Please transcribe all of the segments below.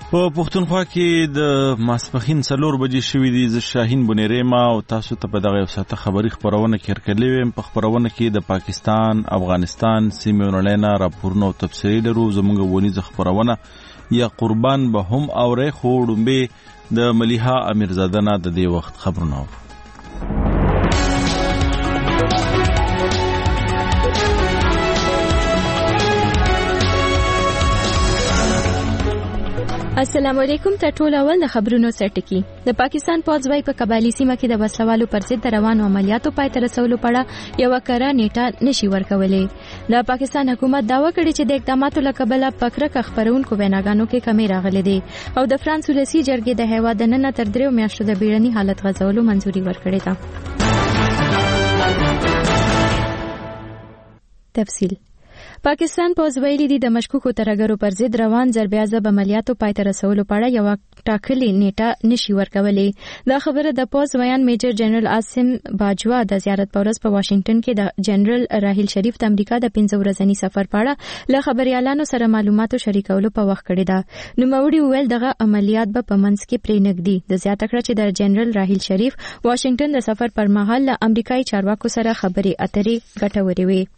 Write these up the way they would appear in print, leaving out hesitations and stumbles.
په پښتونخوا کې د ماسپښین 4 بجې شوې دي. زه شاهین بنيري ما او تاسو ته په دغه ساعته خبري خبرونه کې ورکړلې وم. په خبرونه کې د پاکستان، افغانستان سیمې ونړینا راپورونه او تفصیلي لرو. زموږ ونیزه خبرونه یا قربان به هم اورې خو ډومبه د ملیحه امیرزاده نه د دې وخت خبرونه. السلام علیکم. ته ټول اول د خبرونو سرټکی. د پاکستان پوځ وايي په قبایلی سیمه کې د وسلوالو پر ضد روانو عملیاتو پای ته رسولو پړه یو کړه نیټه نشي ورکولې. د پاکستان حکومت داوا کړی چې د اقداماتو لکبله پکړه خبرونکو ویناګانو کې کمی راغلي دي او د فرانس ولسی جرګې د هیواد د نن تر 3 میاشتو د بیړني حالت غځولو منځوري ورکړې ده. تفصیل. پاکستان پوځ ویلي دي د مشکوکو ترهګرو پر ضد روان ضربیازه عملیاتو پای ته رسولو پړه یو ټاکلې نیټه نشي ورکولې. دا خبره د پوځ ویان میجر جنرال عاصم باجوا د زیارت پورس په واشنگټن کې د جنرال راحیل شریف د امریکا د 15 ورځنی سفر پړه له خبريالانو سره معلوماتو شریکولو په وخت کړی دا. نوموړي ویل دغه عملیات به په منځ کې پرې نګدي. د زیاته کړه چې د جنرال راحیل شریف واشنگټن د سفر پر مهال له امریکایي چارواکو سره خبري اترې ګټورې وي.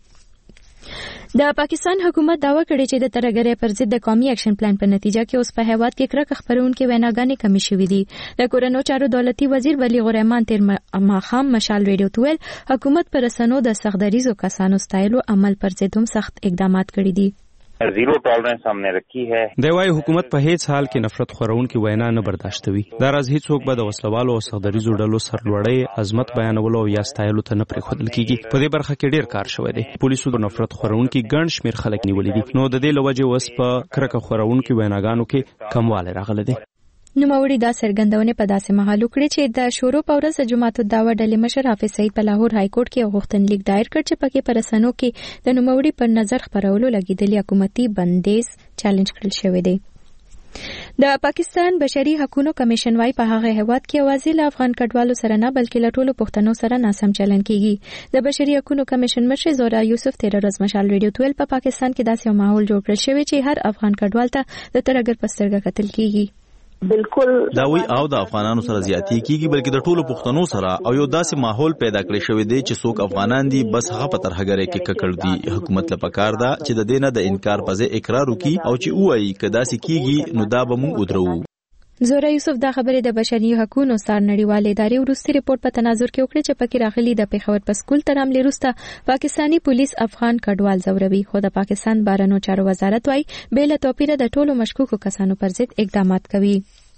د پاکستان حکومت داوا کړی چې د ترهګرۍ پر ضد د قومي اکشن پلان په نتیجه کې اوس په هیواد کې کرکه خبرونکو ویناګانې کمی شوې دي. د کورونو چارو دولتي وزیر بلیغ الرحمن تیر ماخام مشال ریډیو ته ویل حکومت پر رسنو د سختدریزو کسانو ستایلو عمل پر ضد هم سخت اقدامات کړي دي. زیرو ټالرنس हमने رکھی ہے. د وايي حکومت په هیڅ حال کې نفرت خورونکو وینا نه برداشتوي. دا راز هیڅوک به د وسلوالو او سختدریزو ډلو سرلوړی عظمت بیانولو یا ستایلو ته نه پرېښودل کیږي. په دې برخه کې ډیر کار شوی دی. پولیسو د نفرت خورونکو ګڼ شمیر خلک نیولې دي. نو د دې لوجه وس په کرکه خورونکو ویناګانو کې کمواله راغله دي. نوموړي دا څرګندونه په داسې مهال وکړه چې د شورو په ورځ جمعه الدعوه ډلې مشر حافظ سعید په لاهور های کورټ کې غوښتنلیک دایر کړ چې پکې پر رسنو کې د نوموړي پر نظر خبرولو لګیدلي حکومتي بندیز چیلنج کړل شوی دی. د پاکستان بشري حقوقو کمیشن وايي په هغه هیواد کې اوازې له افغان کډوالو سره نه بلکې له ټولو پښتنو سره ناسم چلن کیږي. د بشري حقوقو کمیشن مشر زورا یوسف تیر ورځ مشال ریډیو ته په پاکستان کې داسې ماحول جوړ کړل شوی چې هر افغان کډوال ته د ترهګر په سترګه کتل کیږي. بالکل دا وی او د افغانانو سره زیاتی کیږي بلکې د ټولو پښتنو سره او یو داسې ماحول پیدا کړی شوی دی چې څوک افغانان دي بس هغه په ترهګرۍ کې ککړ دي. حکومت لپاره کار ده چې د دینه د انکار په ځای اقرار وکړي او چې وایي کدا سې کیږي نو دا به موږ ودرو. زورا یوسف دا خبره د بشري حقوقو سار نړیوال ادارې وروستي ریپورت په تناظر کې وکړه چې پکې راغلي د پیښور په سکول تر حمله وروسته پاکستانی پولیس افغان کډوال ځوروي. خو د پاکستان بهرنیو چارو وزارت وايي بل توپیر د ټولو مشکوکو کسانو پر ضد اقدامات کوي.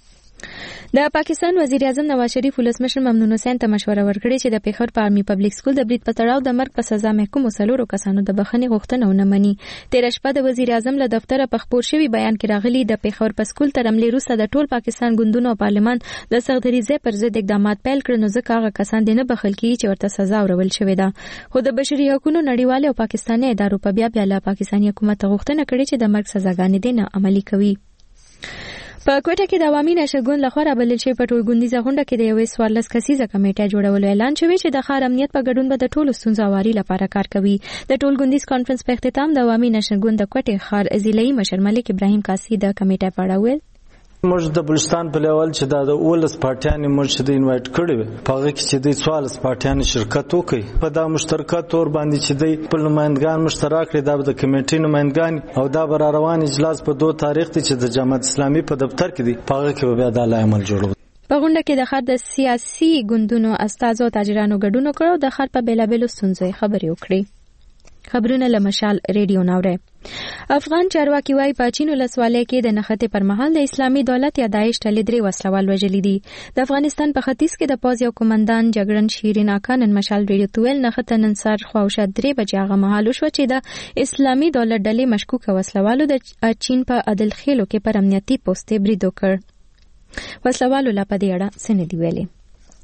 د پاکستان وزیر اعظم نواز شریف ولسمشر ممنون حسین ته مشوره ورکړې چې د پیښور په آرمي پبلک سکول د برید په تړاو د مرګ په سزا محکوم وسلورو کسانو د بخښنې غوښتنه ونه مني. تیر شپه د وزیر اعظم له دفتره په خبر شوی بیان کې راغلي د پیښور په سکول تر حمله وروسته د ټول پاکستان ګوندونو او پارلمان د سختدریزۍ پر ضد اقدامات پیل کړل. نو ځکه هغه کسان د نه بخښل کیږي چې ورته سزا ورول شوې ده. خو د بشري حقوقو نړیوال او پاکستاني ادارو په بیا له پاکستاني حکومت غوښتنه کړې چې د مرګ سزاګانې دې نه عملي کوي. په کوټه کې د عوامي نشرګون لخوا رابلل شوی په ټولګوندیزه غونډه کې د یوې 14 کسیزه کمیټه جوړولو اعلان شوی چې د ښار امنیت په ګډون به د ټولو ستونزو واري لپاره کار کوي. د ټولګوندیز کانفرنس په اختتام د عوامي نشرګون د کوټه ښار ضلعي مشر ملک ابراهیم قاصي د کمیټه په اړه ویل موږ د بلوچستان په لیول چې د اولس پارټیان موږ د انوایټ کړی په هغه کې چې د 14 پارټیان شرکت وکړي په دا مشترکه تور باندې چې د خپل نمائندگان مشترک کړي د کمیټې نمائندگان او دا بر روان اجلاس په 2 تاریخ چې د جماعت اسلامي په دفتر کې دی په هغه کې بیا د عمل جوړو. په غونډه کې د خار د سیاسي ګوندونو استازو تاجرانو ګډون کړو د خار په بیلابلو ستونزو خبرې وکړي. خبرونه له مشال ریډیو ناوړه. افغان چارواکي وايي په چین ولسوالۍ کې د نښتې پر مهال د اسلامي دولت یا داعش ډلې 3 وسلوال وژلي دي. د افغانستان په ختیځ کې د پوځ یو قومندان جګړن شیرین اکا نن مشال ریډیو ته ویل نښته نن سهار خواوشا 3 بجې هغه مهال وشوه چې د اسلامي دولت ډلې مشکوکه وسلوالو د چین په عدل خېلو کې پر امنیتي پوسټ برید وکړ. وسلوالو لا په دې اړه څه نه دی ویلي.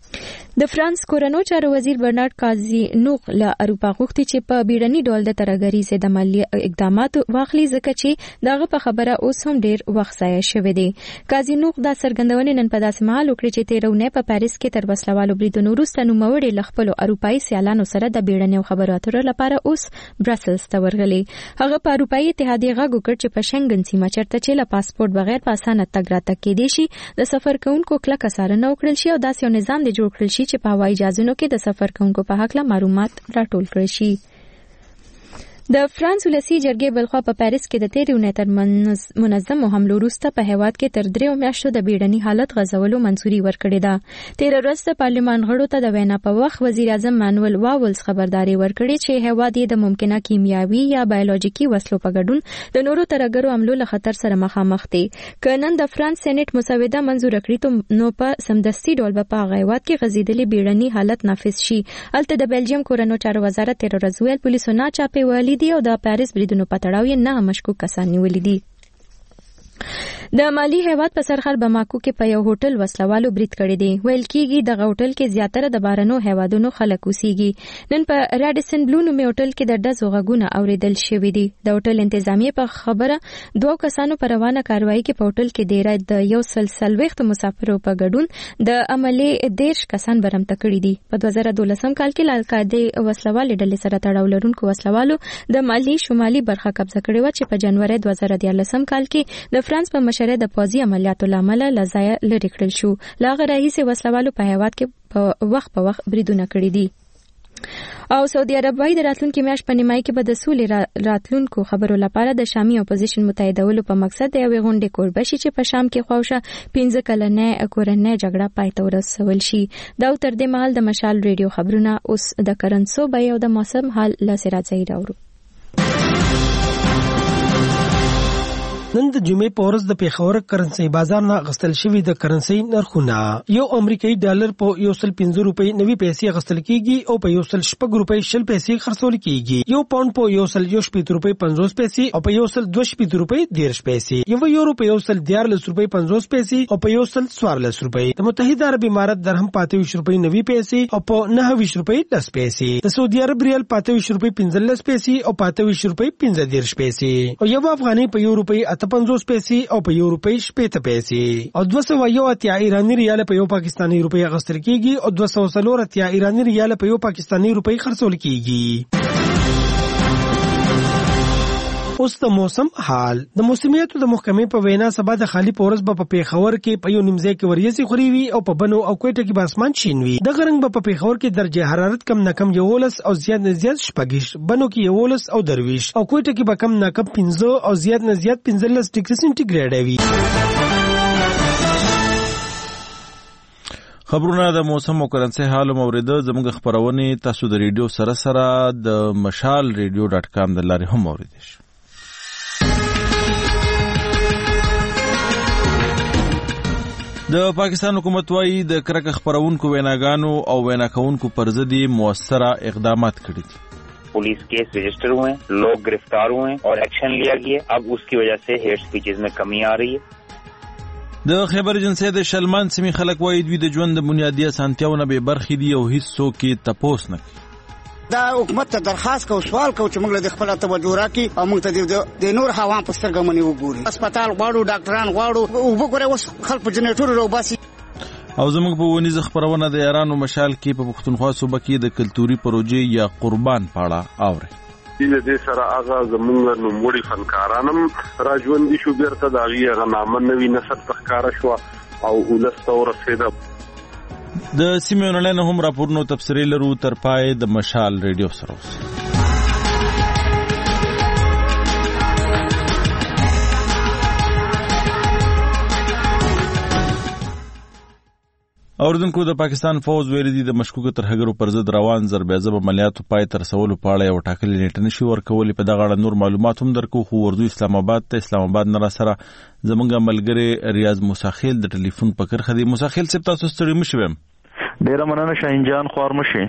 د فرانس کورنو چارو وزیر برنارد کازینوغ له اروپا غوښتي چې په بیړني ډول د ترهګرۍ ضد عملي اقدامات واخلي ځکه چې دغه په خبره اوس هم ډیر وخت ضایع شوی دی. کازینوغ دا څرګندونې نن په داسې مهال وکړې چې تیرونه په پاریس کې تر وسلوالو بریدونو وروسته نوموړي له خپلو اروپایي سیالانو سره د بیړنیو خبرو اترو لپاره اوس برسلز ته ورغلي. هغه په اروپایي اتحادیې غږ وکړ چې په شنګن سیمه چرته چې له پاسپورت بغیر په اسانه تګ راتګ کېدی شي د سفر کوونکو کلکه څارنه وکړل شي او داسې یو نظام د جوړ کړل شي چې په هوایي جهازونو کې د سفر کوونکو په حق له معلومات راټول کړي شي. د فرانس ولسی جرګې بلخوا په پاریس کې د تیرونه تر منظم حملو وروسته په هیواد کې تر 3 میاشتو د بیړني حالت غځولو منځوري ورکړې ده. تیر ورځ د پارلمان غړو ته د وینا په وخت وزیر اعظم مانویل واولز خبرداري ورکړې چې هیواد یې د ممکنه کیمیاوي یا بایولوژیکي وسلو په ګډون د نورو ترهګرو حملو له خطر سره مخامخ دي. کله د فرانس سېنات مسوده منزور کړې نو په سمدستي ډول په هیواد کې غځېدلې بیړني حالت نافذ شي. البته د بلجیم کورنو چارو وزارت تیر ورځ ویل پولیسو نه چاپې ویلي دي او د پاریس بریدونو په تړاو یې 9 مشکوک کسان نیولي دي. د مالی هیواد په سرحد بماکو کې په یو هوټل وسلوالو برید کړی دی. ویل کېږي د هوټل کې زیاتره د بارنو هیوادونو خلک اوسېږي. نن په راډیسن بلو نومي هوټل کې د ډزو غږونه اوریدل شوي دي. د هوټل انتظامیه په خبره 2 کسانو په روانه کاروایی کې په هوټل کې ډیری د یو سلسلويخت مسافرو په ګډون د عملي 10 کسان برمته کړي دي. په 2012 کال کې القاعده وسلوال ډلې سره تړاو لرونکو وسلوالو د مالی شمالي برخه قبضه کړې و چې په جنوري 2013 کال کې د فرانس په مشره د پوځي عملیاتو لامل لزایا لري کړل شو. لاغه رئیس وسلوالو په هیواد کې په وخت بریدونه کړی دي. او سعودي عرب وايي د راتلونکي میاشت په نیمایي کې به د سولې راتلونکو خبرو لپاره د شامي اپوزیشن متحدولو په مقصد د یوې غونډې کوربه شي چې په شام کې خواوشه 15 کلنه کورنۍ جګړه پای ته ورسول شي. دا تر دې مهال د مشال ریډیو خبرونه اوس د کرنسو بای او د موسم حال لاسره ځای راوړو. نن د جمعې په ورځ د پیښور کرنسي بازار نه غستل شوی د کرنسي نرخونه یو امریکایي ډالر په 115 روپۍ 90 پیسې غستل کیږي او په 116 روپۍ 60 پیسې خرڅول کیږي. یو پاوند په 116 روپۍ 50 پیسې او په 122 روپۍ 10 پیسې. یو یورو په 114 روپۍ 50 پیسې او په 114 روپۍ. د متحده عرب امارات درهم 25 روپۍ 90 پیسې او په 29 روپۍ 10 پیسې. د سعودي عرب ریال 25 روپۍ 15 پیسې او 25 روپۍ 15 پیسې. او یو افغاني په 1 روپۍ 50 پیسې او په 1 روپۍ 60 پیسې. او 280 ایرانی ریال په 1 پاکستانی روپۍ غستل کیږي او 240 ایرانی ریال په 1 پاکستانی روپۍ خرڅول کیږي. اوس د موسم حال. د موسمیاتو د محکمې په وینا سبا د خالی پورس په پیښور کې په یو نیمځای کې وریځي خوري وي او په بنو او کوټه کې به اسمان شین وي. د غرنګ په پیښور کې درجه حرارت کم نه کم 11 او زیات نه زیات 14، بنو کې 11 او 23 او کوټه کې به کم نه کم 15 او زیات نه زیات 15 ډیګري سنټیګریډ وي. خبرونه د موسم او کرنسي حال موریده زموږ خبرونه تاسو د ریډیو سره د مشال radio.com د لارې هم اوریدئ. د پاکستان حکومت وايي د کرکه خبرونکو ویناګانو او وینا کوونکو پر ضد موثره اقدامات کړي دي. Police case register हुए, लोग गिरफ्तार हुए और एक्शन लिया गया. अब उसकी वजह से हेट स्पीचेस में कमी आ रही है. د خیبر ایجنسی د شلمان سیمې خلک وايي دوی د ژوند د بنیادي اسانتیاونه به برخې دي او هیڅ څوک یې تپوس نه کوي. دا حکومت ته درخواست کو سوال کو چې موږ له خپل توجه راکړي او موږ ته د نور هوا په سترګه منی وګوري. هسپتال غواړو، ډاکټران غواړو، او وګوره اوس خلک په جنریټور روباسي. او زموږ په ونیزه خبرونه د ایران او مشال کې په پښتونخوا صوبه کې د کلتوري پروژې یا قربان پاړه اوري. دې سره هغه زموږ نوموړي فنکارانم راځوندي شو بیرته د هغه نامه نوی نسل تخکاره شو او ولسته ورسېده. د سیمې اونلاین هم راپورونو تفسیری لرو تر پای د مشال ریډیو سره اوس. اوردونکو د پاکستان فوج ویلي دي د مشکوکو ترهګرو پر ضد روان ضربېزب عملیاتو پای تر رسولو په اړه یو ټاکلې نیټه نشي ورکولې. په دغه اړه نور معلومات هم درکو، خو اردو اسلام آباد نه را سره زمونږ ملګری ریاض موسی خیل د ټلیفون په کرخه دی. موسی خیل صاحب تاسو ستړي مشوم؟ ډیره مننه شاهین جان، خوار مشه.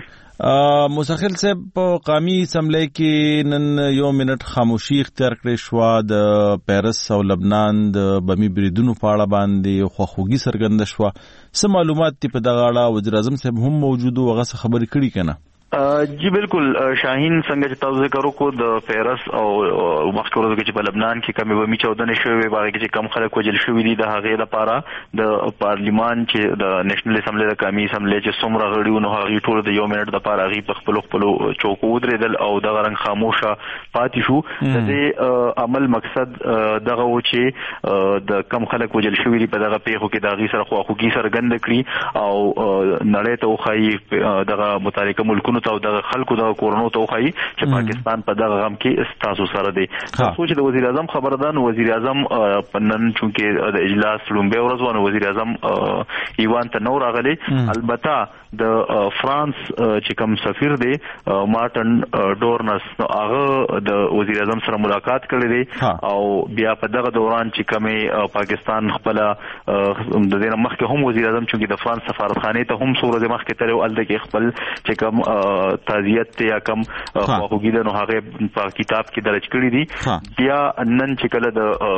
مسخل صاحب په قومي اسمبلی کې نن یو منټ خاموشي اختیار کړې شو د پیرس او لبنان د بمی بریدونو په اړه باندې خواخوږي څرګنده شوه. څه معلومات دي په دغه اړه؟ وزیر اعظم صاحب هم موجود و، هغه څه خبرې کړي کنه؟ جی بالکل شاهین، څنګه چې تاسو ذکر وکړو د پیرس او مخکې ورځو کې چې په لبنان کې کمې بمي چاودنې شوې، هغه کې چې کم خلک وژل شوي دي، د هغې لپاره د پارلیمان چې د نېشنل اسمبلی د قومي اسمبلی چې څومره غړي وو نو هغې ټول د یو منټ دپاره هغې په خپلو چوکو ودرېدل او دغه رنګ خاموشه پاتې شو. د دې عمل مقصد دغه و چې د کم خلک وژل شوي دي په دغه پیښو کې د هغې سره خواخوږي څرګنده کړي او نړۍ ته وښایي، دغه متحرکه ملکونو او دغه خلکو دغه کورونو ته وښایي چې پاکستان په دغه غم کې ستاسو سره دی. تاسو چې د وزیر اعظم خبره ده، نو وزیر اعظم نن چونکې د اجلاس لومبۍ ورځ وه، نو وزیر اعظم ایوان ته نو راغلی. البته د فرانس چې کوم سفیر دی مارټن ډورنس، نو هغه د وزیر اعظم سره ملاقات کړی دی او بیا په دغه دوران چې کومې پاکستان خپله د دې نه مخکې هم وزیر اعظم چونکې د فرانس سفارتخانې ته هم څو ورځې مخکې تللی و، هلته کې خپل چې کوم تعزیت یا کم خواخوږي ده نو هغه په کتاب کې درج کړی دي. بیا نن چې کله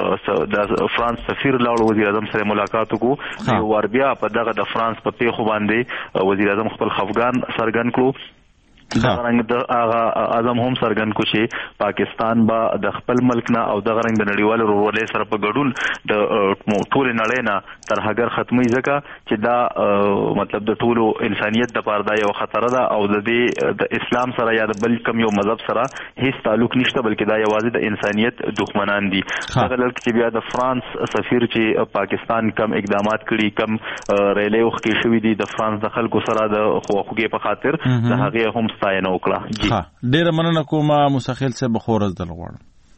د فرانس سفیر لاړ وزیر اعظم سره ملاقات وکړو، یو وار بیا په دغه د فرانس په پیښو باندې وزیر اعظم خپل خفګان څرګند کړو. دغه رنګ د هغه اعظم هم څرګند کو چې پاکستان به د خپل ملک نه او دغه رنګ د نړیوالو ورورولۍ سره په ګډون د ټولې نړۍ نه ترهګر ختمي، ځکه چې دا مطلب د ټولو انسانیت دپاره دا یو خطره ده او د دې د اسلام سره یا د بل کم یو مذهب سره هیڅ تعلق نشته، بلکې دا یوازې د انسانیت دښمنان دي. دغه لړ چې بیا د فرانس سفیر چې پاکستان کم اقدامات کړي، کم ریلې وښکې شوي دي د فرانس د خلکو سره د خواخوږۍ په خاطر، د هغې هم ستاینه وکړه. ډیره مننه کومه مسخل صاحب، خورز دل غواړم.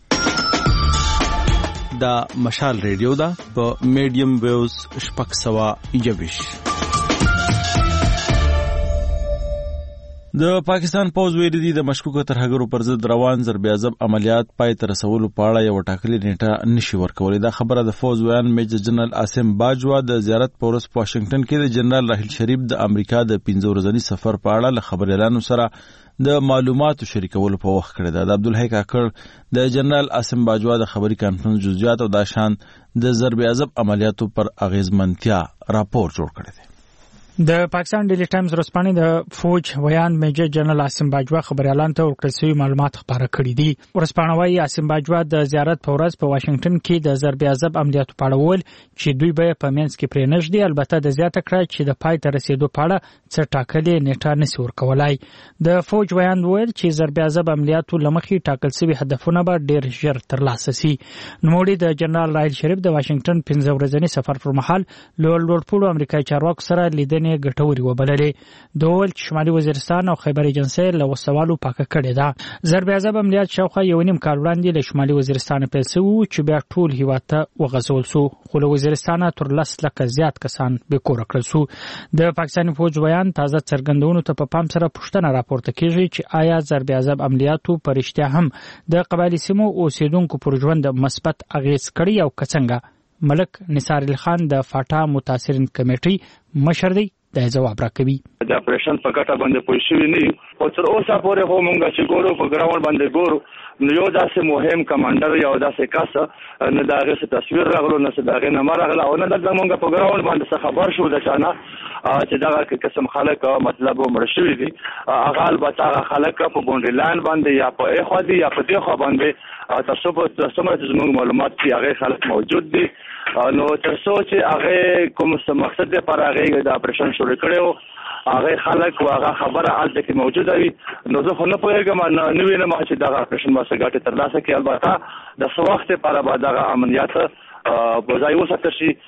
دا مشال ریډیو ده په میډیم ویوز 621. د پاکستان پوز ویلي دي د مشکوکو ترهګرو پر ضد روان ضرباعظم عملیات پای ته رسولو په اړه یو ټاکلې نیټه نشي ورکولی. دا خبره د فوز ویان میجر جنرال عاصم باجوا د زیارت په ورځ په واشنگټن کې د جنرال راحیل شریف د امریکا د 15 ورځني سفر په اړه له خبريالانو سره د معلوماتو شریکولو په وخت کړی ده. د عبدالحی کاکړ د جنرال عاصم باجوا د خبري کانفرنس جزئیات او د شان د ضرباعظم عملیاتو پر اغیزمنتیا راپور جوړ کړی دی. د پاکستان ډیلی ټایمز ورځپاڼې د فوج ویان میجر جنرال عاصم باجوا خبريالانو ته ورکړل شوي معلومات خبره کړي دي. ورځپاڼه وايي عاصم باجوا د زیارت په ورځ په واشنگټن کې د ضرباعظم عملیاتو په اړه وویل چې دوی به په منځ کې پرې نږدي، البته د زیاته کړه چې د پای ته رسیدو په اړه څه ټاکلې نیټه نشي ورکولای. د فوج ویان وویل چې ضرباعظم عملیاتو لمخې ټاکل شوي هدفونه به ډیر ژر ترلاسه شي. نوموړي د جنرال راحیل شریف د واشنگټن 15 ورځني سفر پر مهال له لوړپوړو امریکایي چارواکو سره لیدنې ګټوري وبللې. د ویل چې شمالي وزیرستان او خیبر ایجنسي له وسوالو پاکه کړې ده. ضرباعظم عملیات شاوخوا 1.5 کال وړاندې له شمالي وزیرستان پیل شوي چې بیا ټول هیواد ته وغځول شو، خو له وزیرستان تر 10 لکه زیات کسان بېکوره کړل شو. د پاکستاني فوج ویان تازه څرګندونو ته په پام سره پوښتنه راپورته کیږي چې آیا ضرباعظم عملیاتو په رښتیا هم د قبایلي سیمو اوسیدونکو پر ژوند مثبت اغیز کړی او که څنګه؟ ملک نثار علي خان د فاټا متاثرین کمیټې مشر دی، دا جواب راکوي. د اپریشن په ګټه باندې پوه شوي نه یو او تر اوسه پورې خو مونږ چې ګورو په ګراوند باندې ګورو نو یو داسې مهم کمانډر یا داسې کس نه د هغې څه تصویر راغلو، نه څه د هغې نامه راغله او نه دلته مونږ په ګراوند باندې څه خبر شو د چا نه چې دغه قسم خلک مطلب مړه شوي دي. هغه البته هغه خلک په بونډري لاین باندې یا په ایخوا دي یا په دې خوا باندې تر څومره چې زموږ معلومات دي هغې خلک موجود دي. نو تر څو چې هغې کوم څه مقصد لپاره هغې د اپریشن شروع کړی و هغې خلک و هغه خبره هلته کې موجوده وي، نو زه خو نه پوهېږم نه وینم چې دغه اپریشن به څه ګټې ترلاسه کړي. البته د څه وخت لپاره به دغه عملیات په ځای وساتل شي.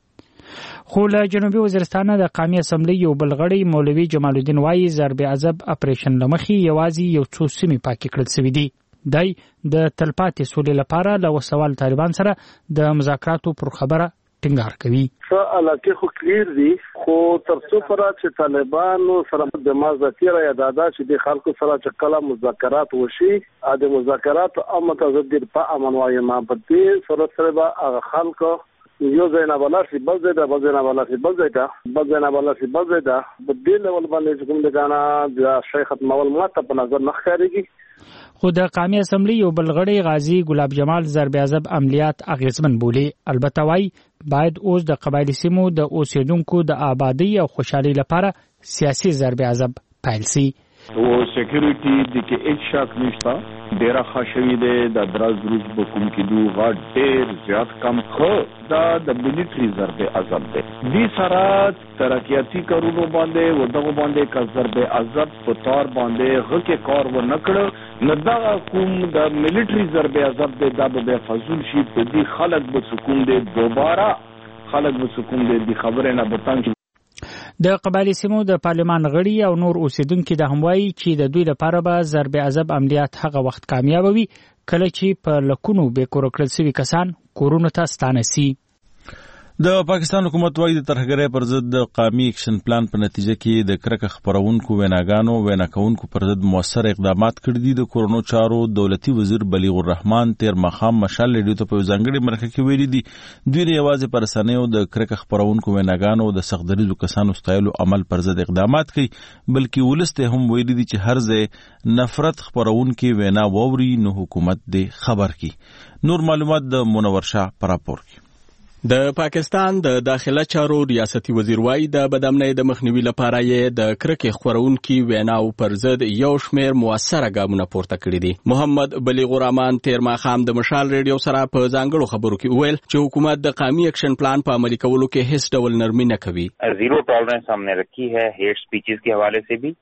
خو له جنوبي وزیرستان د قومي اسمبلی یو بل غړی مولوي جمال الدین وایي ضرباعظم اپریشن لمخې یوازې یو څو سیمې پاکې کړل شوي دي. دی د تلپاتې سولې لپاره له وسوال طالبان سره د مذاکراتو پر خبره ټینګار کوي. څه علاقې خو کلیر دي، خو تر څو پورې چې طالبانو سره د مازدتي را یاده چې د خلکو سره چې کله مذاکرات وشي د مذاکرات او متضد په امن وایم په دې سره به هغه خلکو یو ځای نه بلار شي بل ځای ته بل ځای نه بلار شي بل ځای ته بل ځای نه بلار شي بل ځای ته په دې لیول باندې کوم د غانا د شیخ ختمول ماته په نظر نه ښکارېږي. خو د قومي اسمبلی یو بلغړی غازی ګلاب جمال ضرب عذاب عملیات اغیزمن بولی. البته وايي باید اوس د قبایلی سیمو د اوسیدونکو د آبادی او خوشحالي لپاره سیاسي ضرب عذاب پیل شي. او سکیورټي د کې هیڅ شک نشته، ډیره خاصوي د دراز روز په کوم کې دوه ډیر زیات کم خو دا د ملټری ضرب عذاب دی. دې سره ترقیاتی کارونو باندې و دغه باندې کا ضرب عذاب په تار باندې هغه کار و نکړ نه دا کوم د ملټری ضرب عذاب دی دا به فزول شي په دې خلک به سکون دی دوباره خلک به سکون دی د خبره نه بتان. د قبایلی سیمو د پارلمان غړي او نور اوسیدونکو د هموایي چې د دوی لپاره به ضرب عذاب عملیات هغه وخت کامیاب وي کله چې په لکونو به کور کړل شوی کسان کورونو ته ستانه سي. د پاکستان حکومت وايي د ترهګرۍ پر ضد د قومي اکشن پلان په نتیجه کې د کرکه خپرونکو وینا کوونکو پر ضد موثر اقدامات کړي دي. د کورونو چارو دولتي وزیر بلیغ الرحمن تیر ماښام مشال ریډیو ته په ځانګړي مرکه کې ویلي دي دوی نه یوازې پر رسنیو د کرکه خپرونکو ویناګانو د سختدریزو کسانو ستایلو عمل پر ضد اقدامات کوي بلکې ولسته هم ویلي دي چې هر ځای نفرت خپرونکي وینا ووري نو حکومت دې خبر کړي. نور معلومات د منور شاه پر راپور کې. د پاکستان د داخله چارو ریاستي وزیر وايي د بدامنۍ د مخنیوي لپاره یې د کرکې خپرونکي ویناو پر ضد یو شمېر موثره ګامونه پورته کړي دي. محمد بلیغ الرحمن تیر ماښام د مشال ریډیو سره په ځانګړو خبرو کې وویل چې حکومت د قومي اکشن پلان په عملي کولو کې هیڅ ډول نرمي نه کوي. زیرو टॉलरेंस हमने रखी है हेट स्पीचेस के हवाले से भी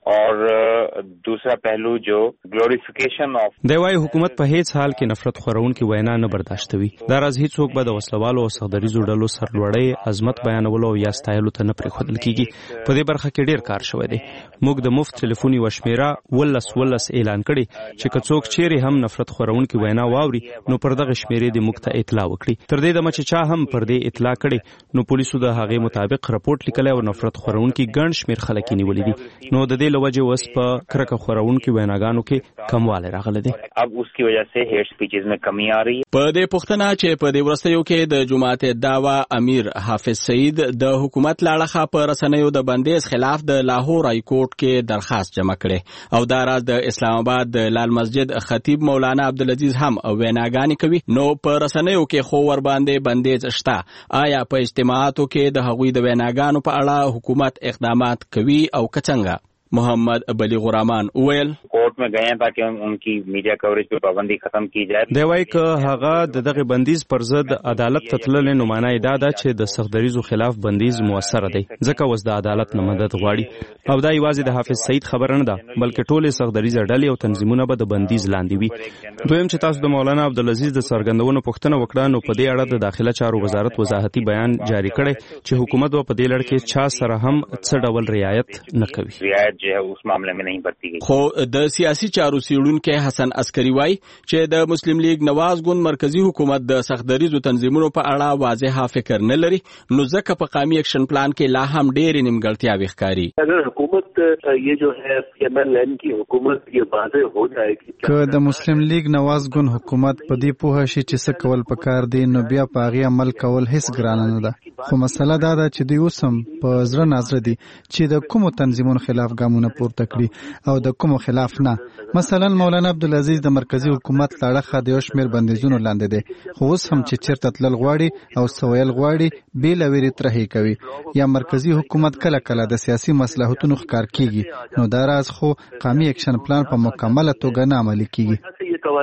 और दूसरा पहलू जो ग्लोरिफिकेशन ऑफ د وايي حکومت په هیڅ حال کې نفرت خپرونکي وینا نه برداشتوي. دا راز هیڅوک به د وسلوالو او سختدریزو ډلو سرلوړی عظمت بیانولو او یا ستایلو ته نه پرېښودل کیږي. په دې برخه کې ډیر کار شوی دی. موږ د مفت ټلیفوني وشمیره ولس اعلان کړي چې کڅوک چیرې هم نفرت خورونکي وینا واوري نو پر دغه شمیرې د موږ ته اطلاع وکړي. تر دې د چا هم پر دې اطلاع کړي نو پولیسو د هغې مطابق رپورټ لیکلی او نفرت خورونکي ګڼ شمیر خلک یې نیولي دي. نو د دې له وجې اوس په کرکه خورونکي ویناګانو کې کموالی راغلی دی. अब उसकी वजह से हेट स्पीचेस में कमी आ रही है. په دې پوښتنه چې په دې ورستیو کې د جماعت دعوا امیر حافظ سعید د حکومت لاړه په رسنیو د بندیز خلاف د لاهور های کورټ کې درخواست جمع کړي او دا راز د اسلام آباد د لال مسجد خطیب مولانا عبدالعزیز هم ویناګانې کوي. نو په رسنیو کې خو ور باندې بندیز شته. آیا په اجتماعاتو کې د هغوی د ویناګانو په اړه حکومت اقدامات کوي او څنګه؟ محمد بلیغ الرحمن ویل कोर्ट में गए हैं ताकि उनकी मीडिया कवरेज पे पाबंदी खत्म की जाए. دی وايي که هغه دغه بندیز پر ضد عدالت ته تللی نو معنی دا ده چې د سختدریزو خلاف بندیز موثر دی ځکه اوس د عدالت نه مدد غواړي او دا یوازې د حافظ سعید خبره نه ده بلکې ټولې سختدریزه ډلې او تنظیمونه به د بندیز لاندې وي. دویم چې تاسو د مولانا عبدالعزیز د څرګندونو پوښتنه وکړه نو په دې اړه د داخله چارو وزارت وضاحتي بیان جاری کړی چې حکومت په دې لړ کې چا سره هم څه ډول رعایت نه کوي. رعایت جو है उस मामले में नहीं बरती गई. خو د سیاسي چارو سیړونکو حسن عسکری وای چې د مسلم لیگ نواز ګوند مرکزی حکومت د سختدریزو تنظیمونو په اړه واضح فکر نه لري نو ځکه په قومي اکشن پلان کې لا هم ډېرې نیمګړتیاوې ښکاري. اگر حکومت یہ جو ہے MLN کی حکومت یہ واضح ہو جائے کہ د مسلم لیگ نواز ګوند حکومت په دې پوهه شي چې څه کول پکار دي نو بیا په هغې عمل کول هیڅ ګرانه نه ده. خو مسله دا ده چې دوی اوس هم په زړه نازړه دي چې د کومو تنظیمونو خلاف ګامونه پورته کړي او د کومو خلاف نه. مثلا مولانا عبدالعزیز د مرکزی حکومت لاړه د یو شمېر بندیزونو لاندې دی خو اوس هم چې چیرته تلل غواړي او څه ویل غواړي بې له ویرې ترهې کوي یا مرکزی حکومت کله کله د سیاسي مصلحتونو ښکار کیږي نو دا راز خو قومي اکشن پلان په مکمله توګه نه عملي کیږي.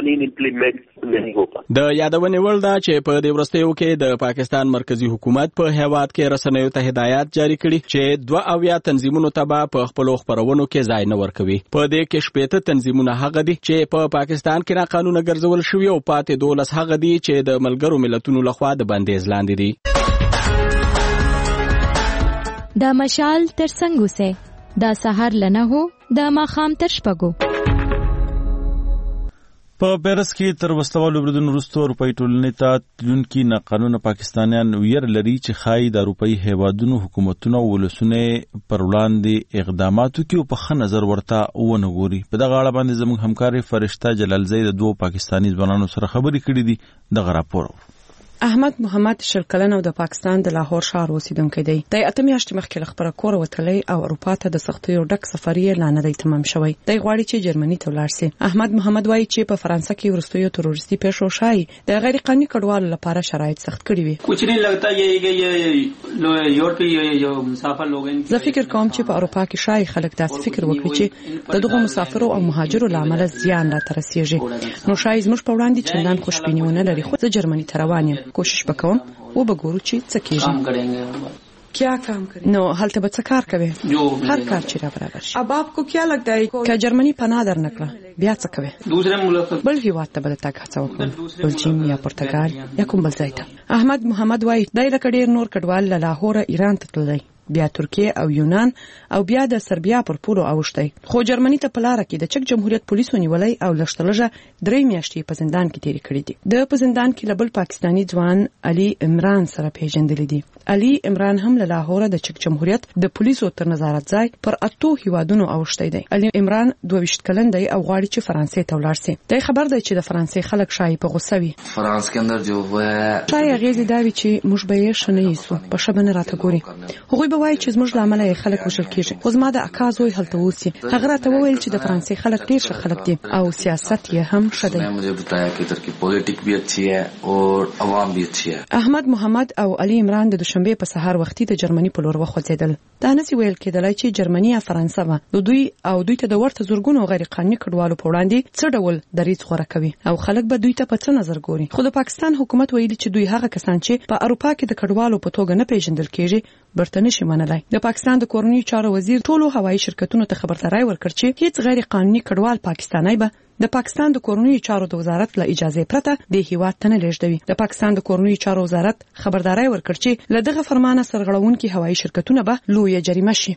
د یادونې وړ ده چې په دې ورستیو کې د پاکستان مرکزی حکومت په هیواد کې رسنیو ته هدایت جاری کړي چې 22 تنظیمونو ته په خپل خبرونو کې ځای نه ورکوي. په دې کې 18 تنظیمونه هغه دي چې په پاکستان کې ناقانونه ګرځول شوي او پاتې 12 هغه دي چې د ملګرو ملتونو لخوا د بندیز لاندې دي. دا مشال تر څنګه سه دا سحر لنه هو دا ماخام تر شپګو. په پیرس کې تر وسلوالو بریدونو وروسته اروپایي ټولنې ته تلونکي ناقانونه پاکستانیان ویر لري چې ښایي د اروپایي هیوادونو حکومتونه او ولسونه پر وړاندې اقداماتو کې په ښه نظر ورته ونه ګوري. په دغه اړه باندې زموږ همکار فرشته جلالزی د 2 پاکستاني ځوانانو سره خبرې کړې دي. دغه راپور احمد محمد شرکلن او د پاکستان د لاهور ښار اوسیدونکی دی. د 8 میاشتې مخکې له خپله کوره وتلی او اروپا ته د سختیو ډک سفر یې لا نه دی تمام شوی. دی غواړي چې جرمني ته ولاړ شي. احمد محمد وایي چې په فرانسه کې وروستیو تروریستي پیښو شایي د غیر قانوني کډوالو لپاره شرایط سخت کړي وي. کچھ نہیں لگتا یہ یورپی یو مسافر لوگ. زه فکر کوم چې په اروپا کې شایي خلک داسې فکر وکړي چې د دغو مسافرو او مهاجرو له امله زیان راته رسیږي. نو شایي زموږ په وړاندې چندان خوشبیني ونه لري. خو زه جرمني ته روان یم. کوشش وکوم و بګورو چې څه کیږي. کیا کام کوي؟ نو هلته به څه کار کوي؟ هر کار چې را برابر شي. اب آپ کو کیا لگتا ہے کہ جرمنی پناه در نکړه بیا څه کوي؟ دوسرے ملک بل هیواد ته بل تک هڅه وکړم، بلجیم یا پرتګال یا کوم بل ځای ته. احمد محمد وایي دای لکه ډیر نور کډوال له لاهور ایران ته تللی، بیا ترکیه او یونان او بیا د سربیا پر پولو اوښتی. خو جرمني ته په لاره کې د چک جمهوریت پولیسو نیولای او لښتلږه 3 میاشتې په زندان کې تیرې کړې دي. د په زندان کې لبل پاکستانی ځوان علي عمران سره پیژندل دي. علي عمران هم له لاهور د چک جمهوریت د پولیسو تر نظارت ځای پر 8 هیوادونو اوښتی دی. علي عمران 22 کلن دی او غواړي چې فرانسې ته ولاړ شي. دی خبر دی چې د فرانسې خلک شایي په غوسه وي. فرانس کې اندر جو هو شایي غیزي دا وی چې موږ به یې شنه یسو په شبنه راته ګوري. هغوی وایي چې زموږ لامل یې خلک وشل کیږي. خو زما د اکا زوی هلته اوسي. هغه راته وویل چې د فرانسې خلک ډیر ښه خلک دي او سیاست یې هم ښه دی. مجھے بتایا کہ ادھر کی پولیټیک بھی اچھی ہے اور عوام بھی اچھی ہے. احمد محمد او علي عمران د دوشنبه په سهار وختي د جرمني په لور وخوځیدل. دا نسی ویل کېدلای چې جرمني یا فرانسه به دوی ته د ورته زورګونو غیر قانوني کډوالو په وړاندې څه ډول دریځ غوره کوي او خلک به دوی ته په څه نظر ګوري. خو د پاکستان حکومت ویلي چې دوی هغه کسان چې په اروپا کې د کډوالو په توګه نه پیژندل کېږي برته نشي منلای. د پاکستان د کورنیو چارو وزیر ټولو هوایي شرکتونو ته خبرداري ورکړ چې هیڅ غیر قانوني کډوال پاکستانی به د پاکستان د کورنیو چارو د وزارت له اجازه پرته د هیواد ته نه لیږدوي. د پاکستان د کورنیو چارو وزارت خبرداري ورکړ چې له دغه فرمانه سرغړونکي هوایي شرکتونه به لویه جریمه شي.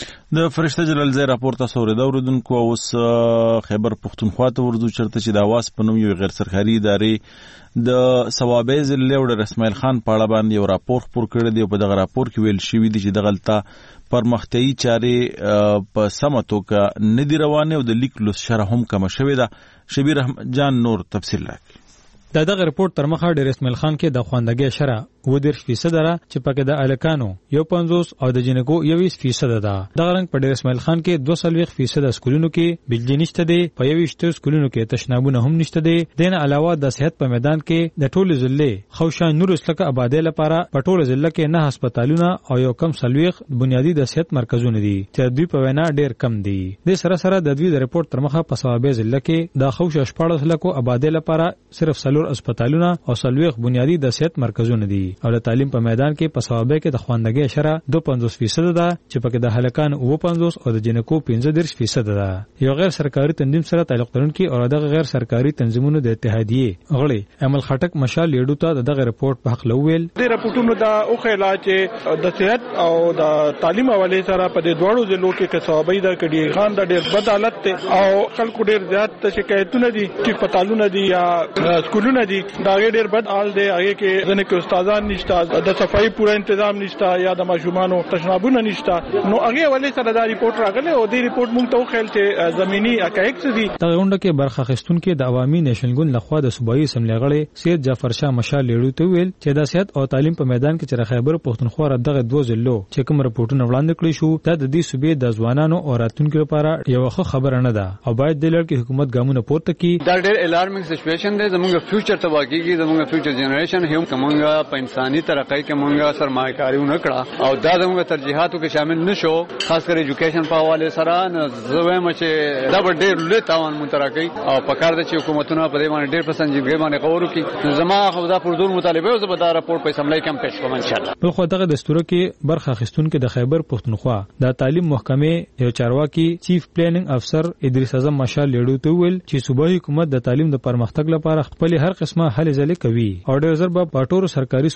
د فرشته جلال زی راپور تاسو اوریدونکو اوس خیبر پختونخوا ته ورځو چرته چې د اواز په نوم یو غیر سرکاري ادارې د ثوابې ضلع وډر اسماعیل خان په اړه باندې یو راپور خپور کړی دی. په دغه راپور کې ویل شوی دی چې دغلته پرمختیایي چارې په سمه توګه نه دي روانې او د لیک لوست شرح هم کمه شوې ده. شبیر احمد جان نور تفصیل راکړي. دغه رپورت تر مخه ډیر اسماعیل خان کې د خواندګۍ شرح 20% ده چې پکې د الکانو 50 او د جنګو 20% ده. دغه رنګ په ډیر اسماعیل خان کې 22% سکولونو کې بجلی نشته دي، په 20 سکولونو کې تشنابونه هم نشته دي. دین علاوه د صحت په میدان کې د ټولو ضلع خوشان نور اسلکه آبادی لپاره په ټولو ضلع کې 9 هسپتالونه او یو کم سلويخ بنیادی د صحت مرکزونه دي چې دوی په وینا ډیر کم دي. د سره د دوی د رپورت تر مخه په ثوابې ضلع کې د خوش 14 لکو آبادی لپاره صرف سلور هسپتالونه او سلويخ بنیادی د صحت مرکزونه دي. او د تعلیم په میدان کې په ثوابې کې د خواندګۍ شرح 52% ده چې پکې د هلکان 50 او د جنکو 15% ده. یو غیر سرکاري تنظیم سره تعلق لرونکي او دغه غیر سرکاري تنظیمونو د اتحادیه غړي عمل خټک مشال لیډو ته دغه رپورت په حق لویل. د رپورټونو دا او خیالات د صحت او د تعلیم حواله سره په دې دوړو ضلعو کې ثوابې د کډي خان د ډېر بد حالت ته او خلکو ډېر زیات شکایتونه دي چې هسپتالونه دي یا سکولونه دي دا ډېر بد حال دی. هغه کې ځنه کې استادان نشته، د صفائی پوره تنظیم نشته یا د ماشومانو تشنابونه نشته. نو هغه ولې سره دا ریپورت راغله او دې ریپورت مونږ ته وخیل چې زمینی حقایق څه دي. دغه غونډه کې برخه اخیستونکو د عوامي نېشنل ګوند لخوا د صوبایي اسمبلی غړي سید جعفر شاه مشال لیډو ته ویل چې د صحت او تعلیم په میدان کې چې خیبر پختونخوا دغه دوه ضلعو چې کوم رپورټونه وړاندې کړی شو دا د دې صوبې د ځوانانو او راتلونکو لپاره یو ښه خبره نه ده او باید د لړ کې حکومت ګامونه پورته کړي. دا ډېر الارمینګ سچويشن دی. زموږ فیوچر تباہیږي، زموږ فیوچر جنریشن هم کومه په انساني ترقۍ کې مونږه سرمایه‌کاري ونکړه او دا زموږ ترجیحاتو کې شامل نشو. خاص کر ایجوکیشن په حواله سره زویم چې دا ډېر لوی تاوان مترقي او په کار د حکومتونو په دې باندې ډېر پسندګي باندې غور وکړي. زما خو دا پر دور مطالبه او زبر دا راپور په اسمبلی کې هم پېښ کوم ان شاء الله. په خو دغه دستور کې برخه اخیستونکو د خیبر پختونخوا د تعلیم محکمې یو چارواکي چیف پلانینګ افسر ادریس اعظم مشال لیډو ته ویل چې صوبایي حکومت د تعلیم د پرمختګ لپاره خپل هر قسمه هلې ځلې کوي او ډېر زر په ټولو سرکاري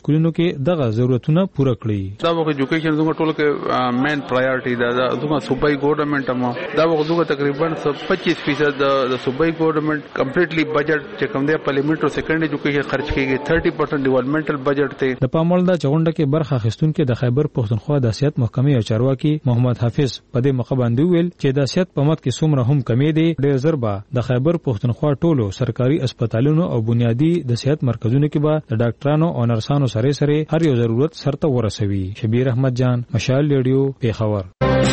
سکولونو کې دغه ضرورتونه پوره کړي. دا وخت ایجوکیشن زموږ ټول کې مین پرایورټي ده. زموږ صوبایي ګورنمنت ما دا وخت تقریبا 25% د صوبایي ګورنمنت کمپلیټلی بجټ چې کوم دی پارلیمنټ او سیکنډ ایجوکیشن خرچ کیږي. 30% ډیولپمنټل بجټ ته د پاموړ د چغونډه کې برخه اخیستونکو د خیبر پښتونخوا د سیاست محکمې او چارواکي محمد حافظ په دې موقع باندې ویل چې د سیاست په مت کې څومره هم کمی دي ډېر ضربه د خیبر پښتونخوا ټولو سرکاري هسپتالونو او بنیادی د صحت مرکزونو کې به د ډاکټرانو او نرسانو سره هر یو ضرورت سرته ورسوي. شبیر احمد جان، مشال ریډیو، پیښور.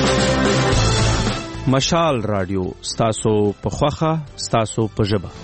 مشال رادیو ستاسو په خوخه ستاسو په ژبه.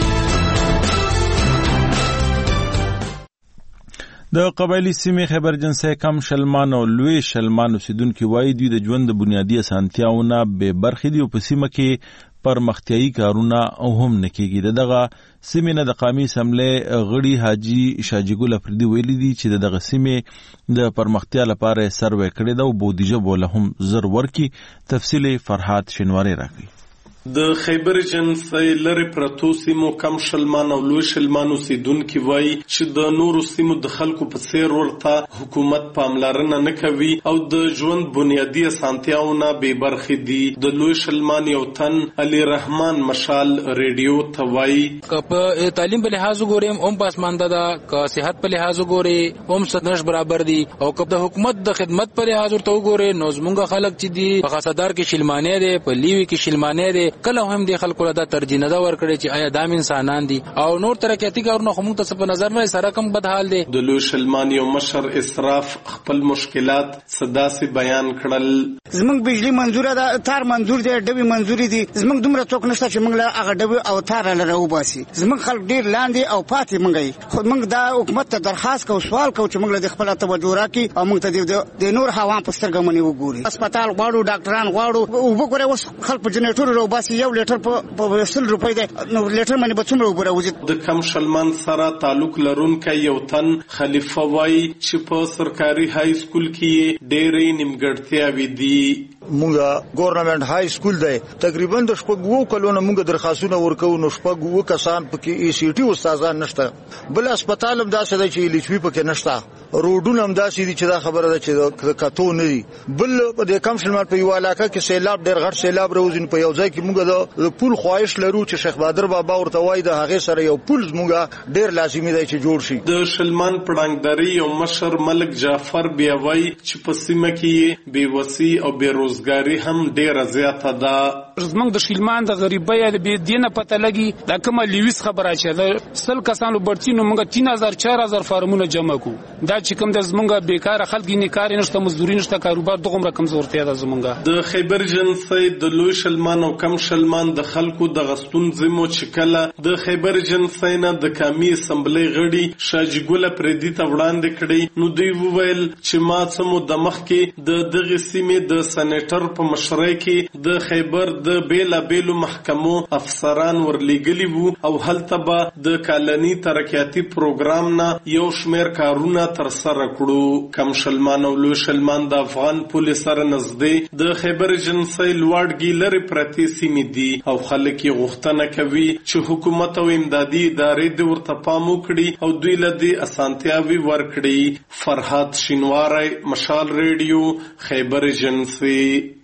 د قبایلی سیمې خیبرجنسي کم شلمان او لوی شلمان اوسیدونکو وایي دوی د ژوند د بنیادی اسانتیاونه به برخې دي او په سیمه کې پرمختیایي کارونه او هم نکېږي. دغه سیمې نه د قومي اسمبلې غړي حاجی شاجګل افریدي ویلي دي چې دغه سیمې د پرمختیا لپاره سروې کړې ده او بودیجه بوله هم زر ورکي. تفصیل فرحات شینواری راکړي. د خیبرجنسي لری پرتو سیمو کم شلمان او لوی شلمان اوسیدونکو وایي چې د نورو سیمو د خلکو په څیر ورته حکومت پاملرنه نه کوي او د ژوند بنیادی اسانتیاونه به برخې دي. د لوی شلمان یو تن علي رحمان مشال ریډیو ته وایي په تعلیم په لحاظ وګورم هم پاسمانده ده، که صحت په لحاظ وګوري هم سدنش برابر دي او که د حکومت د خدمت په لحاظ ورته وګوري نو زمونږ خلک چې دي په خاصدار کې شلمانه دي، په لیوي کې شلمانه دي. کله هم دي خلکو له ترجیح نه دا ورکړي چې آیا دام انسانان دي او نور ترقیاتي کارونه خو موږ ته په نظر نه سره کم بد حال دي. د لوی شلمان یو مشر اسراف خپل مشکلات صداسي بیان کړل. زمونږ بجلی منظور ده، تار منظور دي، ډبي منظوري دي. زمونږ دومره څوک نشته چې موږ له هغه ډبي او تار لره وباسي. زمونږ خلک ډیر لاندې او پاتې موږ خو موږ دا حکومت ته درخواست کوو، سوال کوو چې موږ له خپل توجه راکړي او موږ ته د نور هوا په سترګه منی وګوري. هسپتال غواړو، ډاکټران غواړو. وګوره اوس خلک په جنریټور وباسي، یو لیټر په 100 روپۍ ده، نو لیټر باندې به څومره وبره وځي. د کم شلمان سره تعلق لرونکي یو تن خلیفه وایي چې په سرکاري های سکول کې ډېرې نیمګړتیاوې دي. مونږه ګورنمنت های سکول دی، تقریبا د شپږو کلونو مونږ درخواستونه ورکو، نو شپږو کسان پکې ای سی ټي استادان نشته. بل هسپتال هم داسې دی چې لیچوي پکې نشته. روډونه هم داسې دي چې دا خبره ده چې کتو نه دي. بل په دې کم شلمان په یو علاقه کې سیلاب ډېر غټ سیلاب راوځي. په یو ځای کې مونږ د پول خواهش لرو چې شیخ بادر بابا ورته وایي د هغه سره یو پول مونږه ډېر لازمي دی چې جوړ شي. د شلمان پړانګداري یو مشر ملک جعفر بیا وایي چې په سیمه کې بیوسي او بیروزګاري هم ډیره زیاته ده. زمونږ د شلمان د غریبۍ د بې دینه پته لګي دا کومه لیویس خبره چې 100 کسانو برچینو موږ 3000 4000 فارمونه جمع کو. دا چې کوم د زمونږ بیکاره خلک نه کار نشته، مزدوري نشته، کاروبار دغه رقم زورتیا ده. زمونږ د خیبرجنسي د لوی شلمان او کم شلمان د خلکو د غستون زمو چې کله د خیبرجنسي نه د قومي اسمبلې غړي شاجګل افریدي ته وړاندې کړي نو دوی وویل چې ما سمو د مخ کې د دغه سیمې د سېنیټر په مشرۍ کې د خیبر د بیلا بیلو محکمو افسران ورلېګلي وو او هلته به د کالني ترقیاتي پروګرام نه یو شمیر کارونه تر سره کړو. کم شلمان او لوی شلمان د افغان پولیس سره نږدې د خیبرجنسي لوړګي لري پرتی سیمې دي او خلک یې غوښتنه کوي چې حکومت او امدادي ادارې د ورته پام وکړي او دوی له دې اسانتیاوي ورکړي. فرحات شینواری، مشال ریډیو، خیبرجنسي.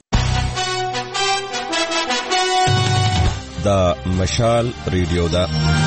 دا مشال ریډیو دا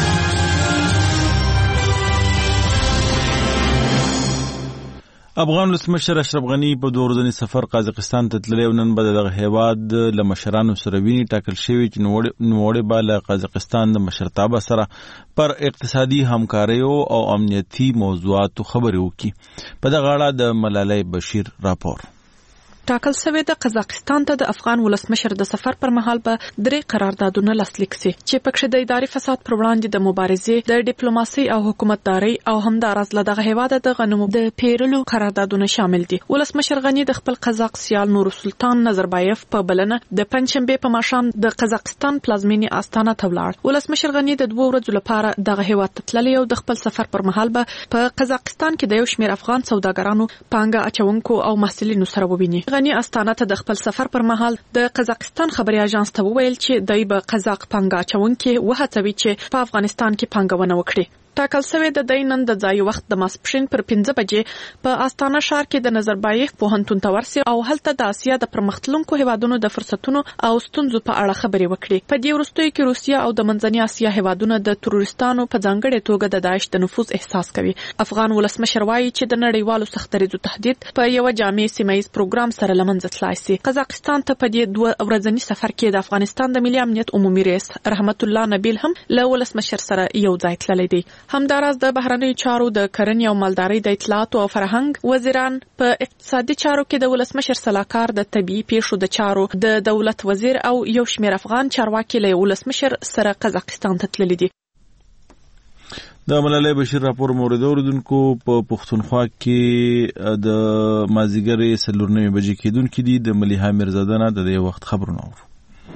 افغان ولسمشر اشرف غنی په دوه ورځني سفر قازقستان ته تللی او نن به دغه هیواد له مشرانو سره ویني. ټاکل شوی چې نوموړی به له قازقستان د مشرتابه سره پر اقتصادي همکاریو او امنیتي موضوعاتو خبرې وکړي. په دغه اړه د ملالۍ بشیر راپور. ټاکل شوی د قزاقستان ته د افغان ولسمشر د سفر پر مهال به 3 قراردادونه لاسلیک شي چې پکې د اداري فساد پر وړاندې د مبارزې، د ډیپلوماسي او حکومتداري او همداراز له دغه هیواد د غنمو د پیرلو قراردادونه شامل دي. ولسمشر غنی د خپل قزاق سیال نور سلطان نظربایف په بلنه د پنځشنبه په ماښام د قزاقستان پلازمینی استانه ته ولاړ. ولسمشر غنی د 2 ورځو لپاره دغه هیواد ته تللی او د خپل سفر پر مهال به په قزاقستان کې د یو شمېر افغان سوداګرانو، پانګه اچونکو او محصلینو سره وویني. غنی استانه ته د خپل سفر پر مهال د قزاقستان خبري اژانس ته وویل چې دای په قزاق پانګه اچونکو وهڅوي چې په افغانستان کې پانګونه وکړي. ټاکل شوی د نن د ځای وخت د ماسپښین پر 5 بجې په آستانه ښار کې د نظربایف پوهنتون ته ورسي او هلته د اسیا د پرمختلونکو هیوادونو د فرصتونو او ستونزو په اړه خبرې وکړي. په دې وروستیو کې روسیا او د منځنۍ اسیا هیوادونو د تروریستانو په ځانګړې توګه د داعش د نفوذ احساس کوي. افغان ولسمشر وایي چې د نړیوالو سختدریزو تهدید په یو جامع سیمایي پروګرام سره لمنځه تلای شي. قزاقستان ته په دې 2 ورځني سفر کې د افغانستان د ملي امنیت عمومي رئیس رحمت الله نبیل هم له ولسمشر سره یو ځای تللی دی. همداراز د بهرنیو چارو د کرنې او مالدارۍ د اطلاعات او فرهنګ وزیران په اقتصادي چارو کې د ولسمشر سلاکار د طبيعي پیښو د چارو د دولت وزیر او یو شمېر افغان چارواکي له ولسمشر سره قزاقستان ته تللي دي. د ملالۍ بشیر راپور مورد اوریدونکو په پښتونخوا کې د مازیګر 4:09 بجې کېدونکې دي. د ملیحه میرزاده نه د دې وخت خبرونه اورو.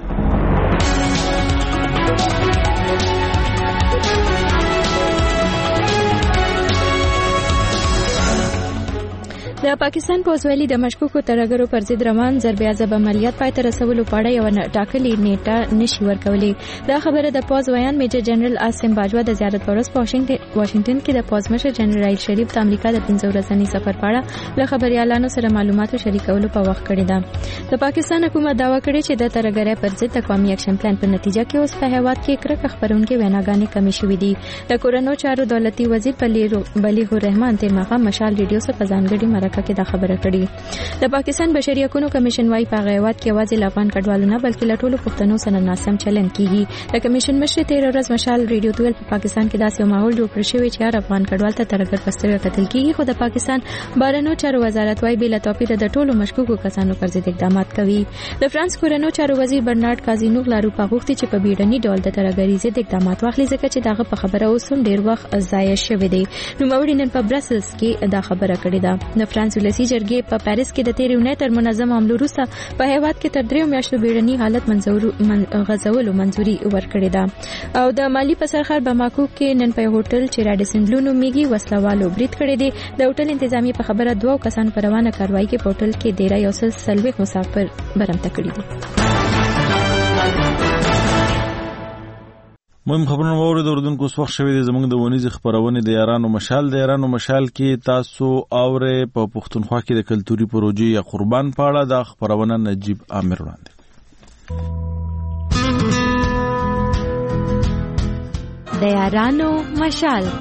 د پاکستان پوځوالي د مشکوکو ترهګرو پر ضد روان ضرب عذاب عملیات پای ته رسولو په اړه یو ټاکلې نیټه نشي ورکولې. دا خبره د پوځ ویان میجر جنرال عاصم باجوا د زیارت پر ورځ په واشنگټن کې د پوځ مشر جنرال رائل شریف د امریکا د 15 ورځني سفر په اړه له خبريالانو سره معلوماتو شریکولو په وخت کړی ده. د پاکستان حکومت دعوا کړې چې د ترهګرۍ پر ضد د قومي اکشن پلان په نتیجه کې اوس په هیواد کې کرکه خبرونکې ویناګانې کمې شوې دي. د کورونو چارو دولتي وزیر بلیغ الرحمن ته مخه مشال ریډیو سره په ځانګړي مرکه کې دا خبره کړې. د پاکستان بشري حقوقو کمیشن وايي په هیواد کې واځي افغان کډوالو نه بلکې له ټولو پښتنو سره ناسم چلند کیږي. د کمیشن مشر 13 ورځ مشال ریډیو ته په پاکستان کې داسې ماحول جوړ کړی شوی چې هر افغان کډوال ته ترګر پستوي قتل کیږي. خو د پاکستان بهرنیو چارو وزارت وايي بل توپیر د ټولو مشکوکو کسانو پر ضد اقدامات کوي. د فرانس کورونو چارو وزیر برنارد کازینو غلارو په غوښتي چې په بیړني ډول د ترګری ضد اقدامات واخلي ځکه چې دغه په خبره اوس هم ډیر وخت ضایع شوی دی. نو موري نن په برسلز کې دا خبره کړې ده. د فرانس ولسی جرګې په پاریس کې د 13 یونۍ تر منظم حملو وروسته په هیواد کې تر 3 میاشتو بیړني حالت غځولو منځوري ورکړې ده. او د مالی په سرخر بماکو کې نن په هوټل چې راډیسن بلونو میږي وسلوالو برید کړی دی. د هوټل انتظامی په خبره 2 کسان پر روانه کاروایی کې په هوټل کې ډیره یو سلوي مسافر برمته کړی دي. مهم خبرونه ووري د اردن کو وخت شوی دی. زموږ د ونیز خبرونه د یارانو مشال کې تاسو اوره په پښتونخوا کې د کلتوري پروژې یا قربان پاړه د خبرونه نجیب عامر وړاندې. د یارانو مشال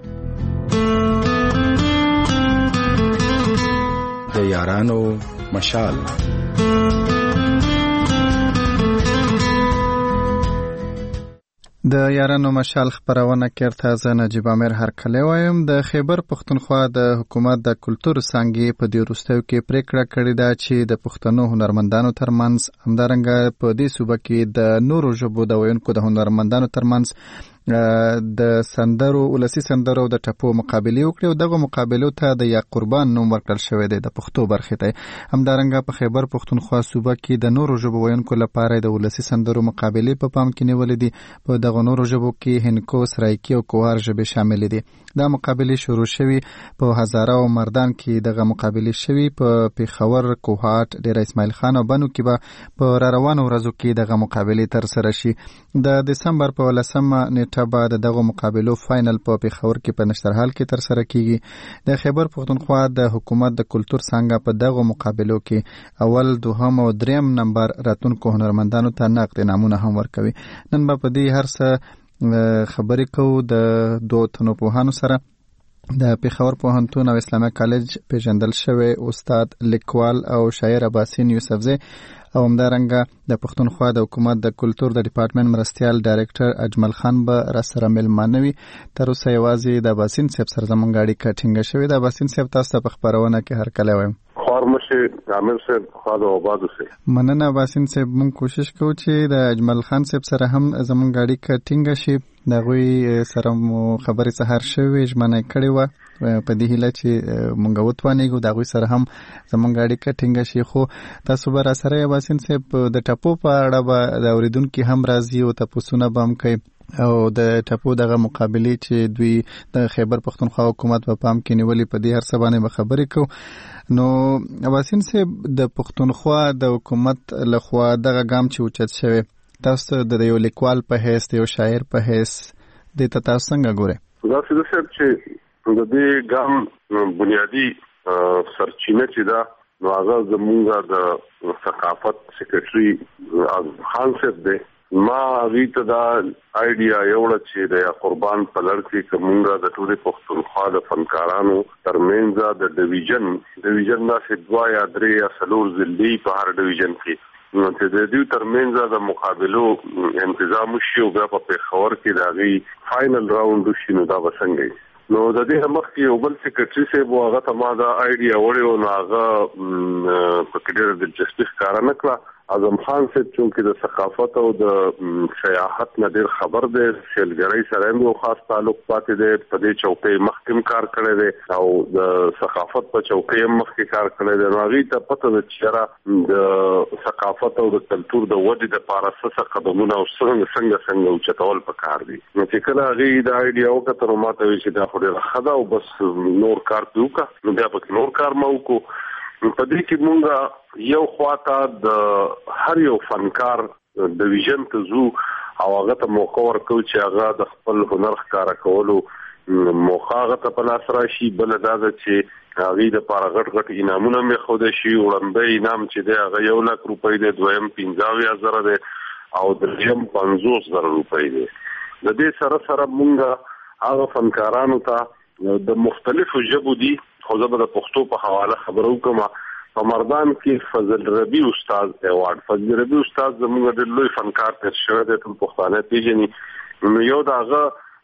د یارانو مشال د یارانو مشال خبرونه کې تازه نجیب عامر هر کله وایم. د خیبر پښتونخوا د حکومت د کلتور څنګه په دې وروستیو کې پریکړه کړې ده چې د پښتنو هنرمندانو ترمنځ همدارنګه په دې صوبه کې د نورو ژبو د ویونکو د هنرمندانو ترمنځ د سندرو ولسی سندرو د ټپو مقابله وکړي او دغه مقابلو ته د یا قربان نوم ورکړل شوی دی د پښتو برخې ته. همدارنګه په خیبر پښتونخوا صوبه کې د نورو ژبو ویونکو لپاره د ولسی سندرو مقابله په پام کې نیولې دي. په دغه نورو ژبو کې هندکو، سرایکی او کوهار ژبې شامل دي. دا مقابله شروع شوی په هزاره او مردان کې دغه مقابله شوی په پیښور، کوهاټ، ډیر اسماعیل خان او بنو کې به په روانو ورځو کې دغه مقابله تر سره شي. د دسمبر په 10مه نیټه بعد دغه مقابلو فائنل په پیښور کې په نشترحال کې تر سره کیږي. د خیبر پښتونخوا د حکومت د کلتور څنګه په دغه مقابلو کې اول، دوهم او دریم نمبر راتونکو هنرمندانو ته نقد نامونه هم ورکوي. نن به په دې هر څه خبرې کوو د دوه تنو پوهانو سره. د پیښور پوهنتون او اسلامي کالج پیژندل شوی استاد لیکوال او شاعر اباسین یوسفزی او همدارنګه د پښتونخوا د حکومت د کلتور د ډپارټمنټ مرستيال ډایرکټر اجمل خان به را سره ملمانه وي. تر اوسه یوازې د اباسین صاحب سره زمونږ اړیکه ټینګه شوې ده. اباسین صاحب تاسو په خبرونه کې هر کله وایم خارمشه عامر صاحب خاله آباد سه مننه. اباسین صاحب مونږ کوشش کوو چې د اجمل خان صاحب سره هم زمونږ اړیکه ټینګه شي. دغه سره خبرې سهار شوې ژمنه کړې و په دې هیله چې مونږ وتوانیږو دغه سره هم زمونږ اړیکه ټینګه شي. خو تاسو به را سره اباسین صاحب د ټپو په اړه به د اوریدونکو هم راځي او تاسو نه بم کوي او د ټپو دغه مقابله چې دوی د خیبر پښتونخوا حکومت په پام کې نیولې په دې هر څه باندې خبرې کوو. نو اباسین صاحب د پښتونخوا د حکومت لخوا دغه ګام چې اوچت شوی تاسو د یو لیکوال په حیث یو شاعر په حیث د تاسو څنګه ګوره؟ دا څه چې د دې ګام بنیادی سرچینه چې دا نو هغه زمونږ د ثقافت سیکریټري خان صاحب دی. ما غیته دا آیډیا یوړه چې د قربان په لړ کې کومه د ټولې پښتونخوا د فنکارانو ترمنځ د ډیویژن ناسې 2 یا 3 یا 4 ضلعي په هر ډیویژن کې نو چې د دې ترمنځ د مقابلو انتظام شي او په پیښور کې دا غي فائنل راوند شي نو دا وسنګي. نو د دې مخکې یو بل سیکریټري صاحب هغه ته ما دا آیډیا وړو نو هغه په کډیر د جسټیس کار نه کړ. اعظم خان صاحب چې د ثقافت او د سیاحت نه ډیر خبر دی، شلګری سره یو خاص تعلق پاتې دی، په دې چوکۍ مخکې کار کړی دی او د ثقافت په چوکۍ مخکې کار کړی دی. نو هغه ته پته ده چې د ثقافت او د کلچر د ودې لپاره څه قدمونه او څنګه اوچتول پکار دي. نو چې کله هغه د آیډیا وکړه نو ماته وی چې دا خو ډیر خدا او بس نور کار پیوکا نو بیا په نور کار مو کو. په دې کې مونږه یو خواته د هر یو فنکار ډیویژن ته زو او هغه ته موقع ورکو چې هغه د خپل هنر ښکارا کولو موقع هغه ته په لاس راشي. بل دا چې هغه د پاره غټ انعامونه مې خوده شي. وړاندې انعام چې دی هغه 1 لک روپۍ دی، دویم 15000 دی او دریم 50000 روپۍ دی. د دې سره مونږه هغه فنکارانو ته د مختلفو ژبو دي خو زه به د پښتو په حواله خبرو کوم. په مردان کې فضل ربی استاد ایوارډ، فضل ربی استاد زموږ د لوی فنکار تر شوی د پښتانه پیژني. نو یو داغه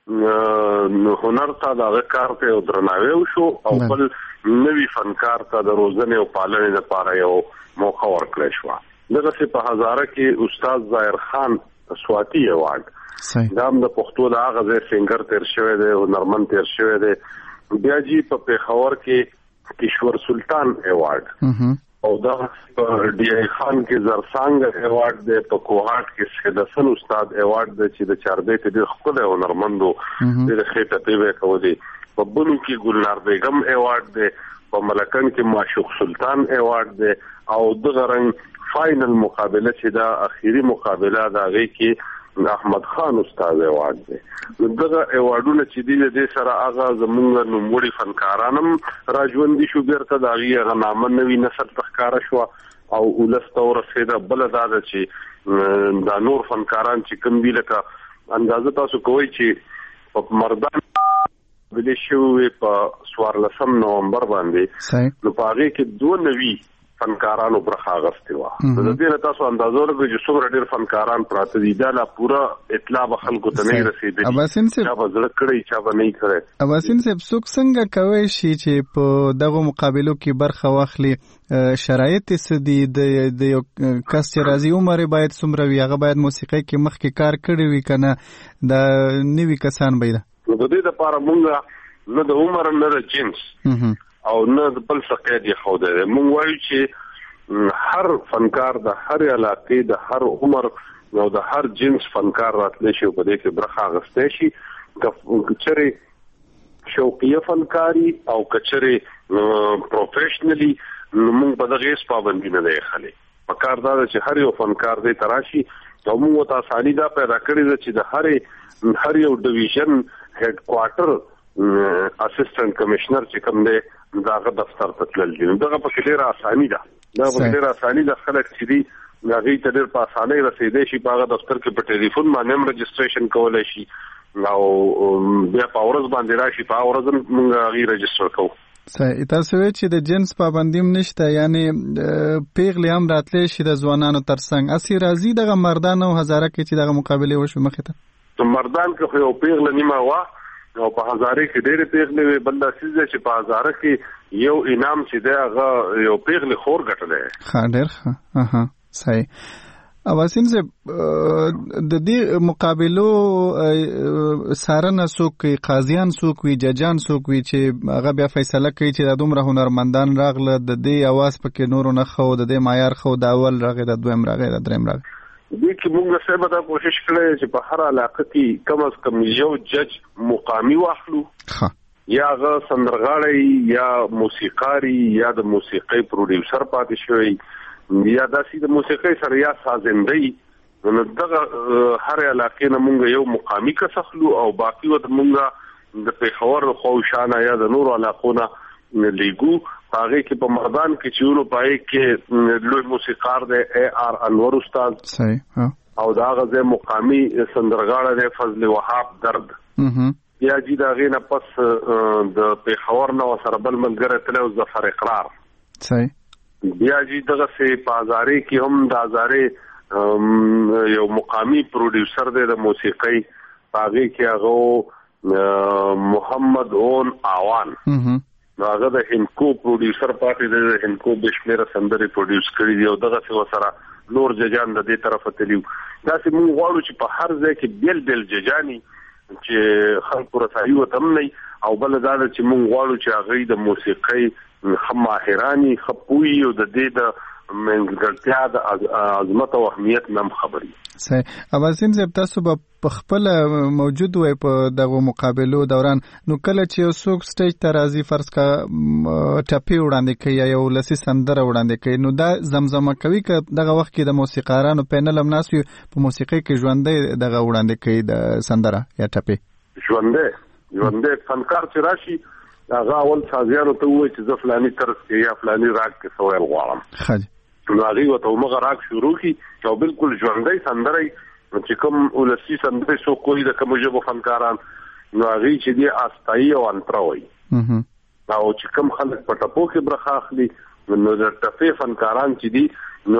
هنر ته داغه کار ته درناوی وشو او بل نوی فنکار ته د روزنې او پالنې لپاره یو موقع ورکړل شو. دغه په هزاره کې استاد ظاهر خان سواتی ایوارډ دا د پښتو د هغه ځای سنگر تر شوی دی، هنرمند تر شوی دی. بیا جی په پیښور کې کشور سلطان ایوارډ او دا په ډی ای خان کې زرسانګ ایوارډ دی. په کوهاټ کې سید حسن استاد ایوارډ دی چې د چاربیت د خپل هنرمندو د خېټه پیوي کوي. په بنو کې ګلنار بیگم ایوارډ دی، په ملکن کې معشوق سلطان ایوارډ دی او دغه رنګ فائنل مقابله چې دا اخیری مقابله دا غي کې احمد خان استاد ایوارډ دی. دغه ایوارډونه چې دی د سره هغه زمونږ نوموړي فنکارانم راځوندي شو بیرته دا غي غنامه نوی نسل تخکاره شو او ولستور رسیدا بل دا چې دا نور فنکاران چې کوم دی لکه اندازه تاسو کوی چې په مردان بلی شوی په 14 نومبر باندې نو پاره کې 2 نوی فنکارانو برخه غستې و. د دې تاسو اندازو لګو چې څومره ډېر فنکاران پراته دي دا لا پورا اطلاع به خلکو ته نه رسیدي. اباسین صاحب چا بزړه کړی چا به نه کړی. اباسین صاحب څوک څنګه کوي شي چې په دغه مقابلو کې برخه واخلي؟ شرایط سدي د یو کس چې راځي عمر باید څومره وي؟ هغه باید موسیقي کې مخکې کار کړی وي کنه د نوي کسان باید؟ نو د دې لپاره مونږ نه د عمر نه د جنس او نه بل څه دی خو ده. مونږ وایو چې هر فنکار د هر علاقې د هر عمر او د هر جنس فنکار راتلی شي په دې کې برخه غستې شي. کچره شوقیه فنکاری او کچره پروفیشنلی مونږ په دغه پابندی نه دی خلې. پکار دا چې هر یو فنکار دې تراشي او موږ ته اساني دا پیدا کړی چې د هر یو ډیویژن هډ کوارټر اسسټنټ کمشنر چې کوم دی داغه دفتر ته تلل دي. دغه په ډیره اساني ده، دا په ډیره اساني د خلک چې دي هغه ته ډیر په اسانۍ رسیدي شي. په هغه دفتر کې په ټلیفون باندې هم رجسټریشن کولای شي او بیا په ورځ باندې راشي، په ورځ موږ هغه رجسټر کوو. صحیح. تاسو وایئ چې د جنس پابندیم نشته، یعنی پیغلې هم راتلی شي د ځوانانو ترڅنګ. اسی راځي دغه مردان او هزاره کې چې دغه مقابله وشو مخې ته؟ مردان کې خو یو پیغله نیمه وا او په هزاره کې ډېر پیغلې وي. بل دا چې په هزاره کې یو انعام چې دی هغه یو پیغلې خور ګټلی. ښه ډېر ښه. صحیح. اباسین صاحب د دې مقابلو سارنه څوک کوي؟ قاضیان څوک وي؟ ججان څوک وي چې هغه بیا فیصله کوي چې د دومره هنرمندان راغله د دې اواز پکې نورو نه خو د دې معیار خو د اول راغی د دویم راغی د دریم راغی؟ دې کې موږ څه به کوشش کړې چې په هر علاقه کې کم از کم یو جج مقامی واخلو، یا هغه سندرغاړی یا موسیقاری یا د موسیقي پروډوسر پاتې شوی یا داسې د موسیقي سره یا سازندهی. نو دغه هر علاقې نه موږ یو مقامی کس اخلو او باقی وخت موږ د پیښور خوشانه یا د نورو علاقونو لیګو هغه کې په مردان کې چې ورو پای کې لوی موسیقار دی AR انور استاد صحیح او دا غزه مقامی سندرغاړه دی فضل وهاب درد یا جی دا غینه پس د پیښور نو سره بل ملګری تلو ظفر اقرار صحیح بیا جی دغه سه بازاري کې هم د ازاري یو مقامی پروډوسر دی د موسیقي هغه کې هغه محمد اون آوان هغه د هندکو پروډوسر پاتې د هندکو بشمیره سندري پروډوس کړی دی او دغه څه وسره نور ججان د دې طرفه تلیو دا چې موږ غواړو چې په هر ځای کې بیل بیل ججاني چې خلکو رسایي وتم نه او بل دا چې موږ غواړو چې هغه د موسیقي خماهراني خپوي او د دې د منځګړتیا د عظمت او اهمیت نام خبري صحیح. اوازین زب تاسو په خپل موجود وای په دغه مقابلو دوران نو کله چې یو څوک سټیج ته راځي فرض کا ټپي وړاندې کوي یا یو لسی سندره وړاندې کوي نو دا زمزمه کوي که دغه وخت کې د موسیقارانو پینل هم ناس په موسیقي کې ژوندې دغه وړاندې کوي د سندره یا ټپي ژوندې فنکار چې راشي هغه اول سازیانو ته وایي چې فلاني طرز کې یا فلاني راګ کې سوال غواړم خاص نو هغه وته موږ راګ شروع کی او بالکل ژوندۍ سندره چې کوم ولسی سندره سو کوی د کوم ژبه فنکاران نو هغه چې دی استای او انتراوي او چې کوم خلک په ټپو کې برخه اخلي نو د ټپې فنکاران چې دی نو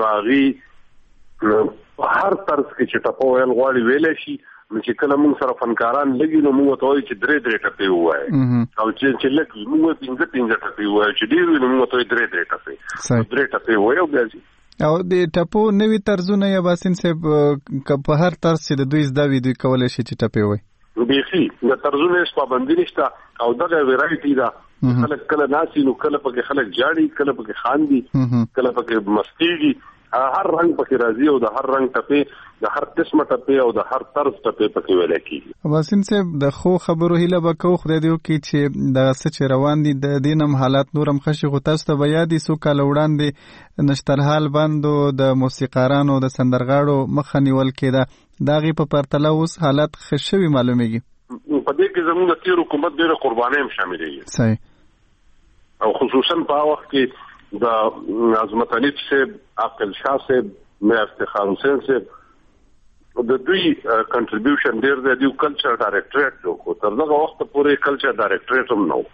هغه هر طرز کې چې ټپو ویل غواړي ویل شي چې کله موږ سره فنکاران لګي نو موږ ته وایي چې درې ټپې وایي او چې لګي موږ پنځه ټپې وایي چې ډېر وي نو موږ ته درې ټپې وایي او بیا او د ټپو نوې طرزونه یا باسین صاحب په هر طرز چې د دوی زده وي دوی کولای شي چې ټپې وایي بیخي د طرزونو هیڅ پابندي نشته او دغه ویرایټي ده خلک کله ناسي نو کله پکې خلک جاړي کله پکې خاندي کله پکې مستيږي هر رنگ پکې راځي او د هر رنگ ټپې د هر قسمه ټپې او د هر طرز ټپې پکې ویل کېږي. واسین صاحب د خو خبرو هیله وکړو خدای دې وکړي چې د څه روان دي د دینم حالات نورم خشي خو تاسو ته بیا دي سو کال وړاندې نشترحال بندو د موسیقارانو د سندرغاړو مخه نیول کېده دا غي په پرتله اوس حالات خشوي معلومیږي. په دې کې زموږ تیر حکومت ډېر قرباني هم شامل دي. صحیح. او خصوصا په وخت کې د عظمت علي صاحب عقل شاه صاحب میر افتخار حسین صاحب د دوی کنټریبیوشن ډیر دی د کلچر ډایریکټریټ جو تر دغه وخت پورې کلچر ډایریکټریټ هم نو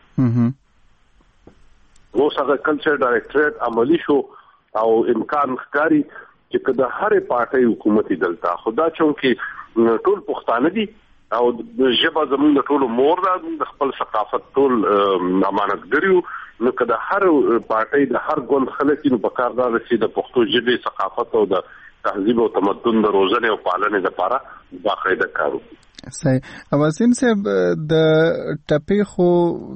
نو څنګه کلچر ډایریکټریټ عملی شو او امکان ښکاری چې کله هر پارټي حکومتي دلته خدا چونکی ټول پښتانه دي او د ژبه زموږ ټول مور د خپل ثقافت ټول امانتګریو نو کله هر پارټي د هر ګوند خلک نو په کار دا چې د پښتو ژبې ثقافت او د تهذیب او تمدن د روزنې او پالنې لپاره باقاعده کار وکړي. صحیح. اواسین صاحب د ټپې خو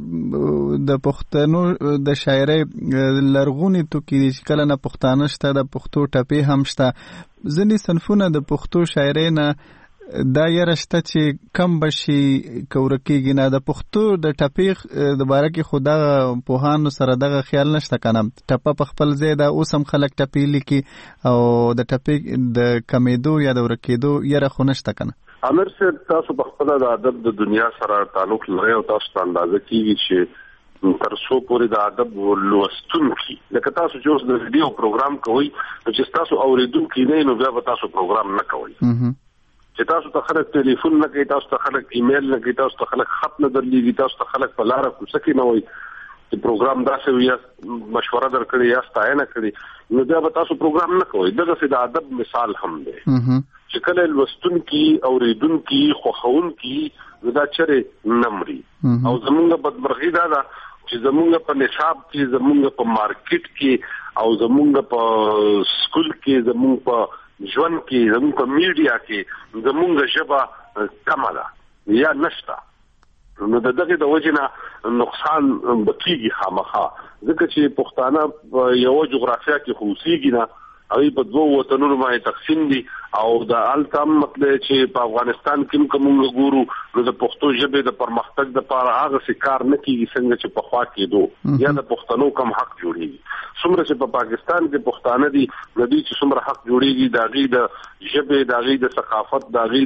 د پښتنو د شاعرۍ لرغونی توکي چې کله نه پښتانه شته د پښتو ټپې هم شته ځینې صنفونه د پښتو شاعرۍ نه دا یې رشته چې کم بشي کورکیږي نه د پښتو د ټپې د باره کې خو دغه پوهانو سره دغه خیال نشته کنه ټپه په خپل ځای دا اوس هم خلک ټپې لیکي او د ټپې د کمیدو یا د ورکیدو یره خو نشته کنه امر صاحب تاسو په خپل د ادب د دنیا سره تعلق لرئ او تاسو ته اندازه کیږي چې تر څو پورې د ادب لوستونکي لکه تاسو چې اوس د ویډیو پروګرام کوئ چې تاسو اوریدونکي نه نو بیا به تاسو پروګرام نه کوئ چې تاسو ته خلک ټلیفون نه کوي تاسو ته خلک ایمیل نه کوي تاسو ته خلک خط نه درلېږي تاسو ته خلک په لار کوڅه کې نه وایي چې پروګرام داسې وي مشوره درکړي یا ستاینه کړي نو بیا به تاسو پروګرام نه کوئ دغه د ادب مثال هم دی چې کله لوستونکي اوریدونکي خوښونکي دا چرې نمري او زمونږ بدمرغي دا ده چې زمونږ په نصاب کې زمونږ په مارکیټ کې او زمونږ په سکول کې زمونږ په ژوند کې زموږ په میډیا کې زموږ ژبه کمه ده یا نشته نو دغه د وجنه نقصان بکیږي خامخا ځکه چې پښتانه یو جغرافیا کې خوسیږي نه او په دوه وطنونو باندې تقسیم دي او د التم مطلب چې په افغانستان کې کوم ګورو نو د پښتو ژبې د پرمختګ لپاره هغه سکار نه کیږي څنګه چې په خوا کې دوه یا د پښتنو کم حق جوړیږي څومره چې په پاکستان کې پښتانه دي د دې چې څومره حق جوړیږي د غي د ژبې د غي د ثقافت د غي د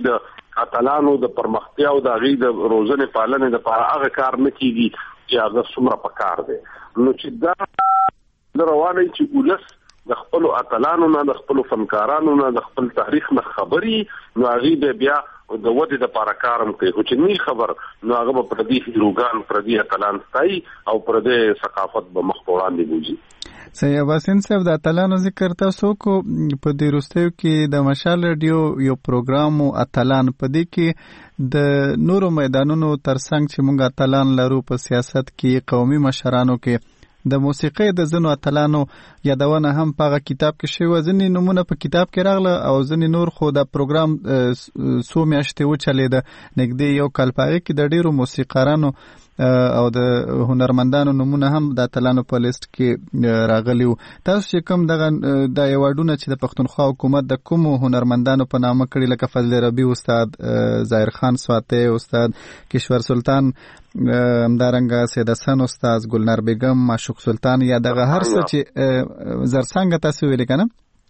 اتلانو د پرمختیا او د غي د روزنه پالنه د لپاره هغه کار نه کیږي چې هغه څومره پکار دی. نو چې دا روانه چې ولس د خپل اتلانو نه د خپل فنکارانو نه د خپل تاریخ نه خبري نو هغه بیا د ودې د لپاره کارم کوي خو چې نه خبر نو هغه په دې هیروګان پر دې اتلان ستای او پر دې ثقافت به مخ وړاندې بوزي. سید باسین صاحب د اتلانو ذکر تاسو کو په دې وروستیو کې د مشال رادیو یو پروګرام اتلان په دې کې د نورو میدانونو ترڅنګ چې موږ اتلان لرو په سیاست کې قومي مشرانو کې د موسیقي د زنو اتلانو یادونه هم په کتاب کې شوی ځنې نمونه په کتاب کې راغله او ځنې نور خو د پروګرام سو میاشتې وچلید نګدې یو کال پاره کې د ډیرو موسیقارانو او د هنرمندانو نمونه هم د اتلانو په لیست کې راغلی وو. تاسو چې کوم دغه د ایوارډونه چې د پښتونخوا حکومت د کوم هنرمندانو په نامه کړی لکه فضل ربی استاد ظاهر خان سواته استاد کشور سلطان همدارنګه سید حسن استاد ګلنار بیگم معشوق سلطان یا دغه هر څه چې زرڅنګ تاسو ویل کنه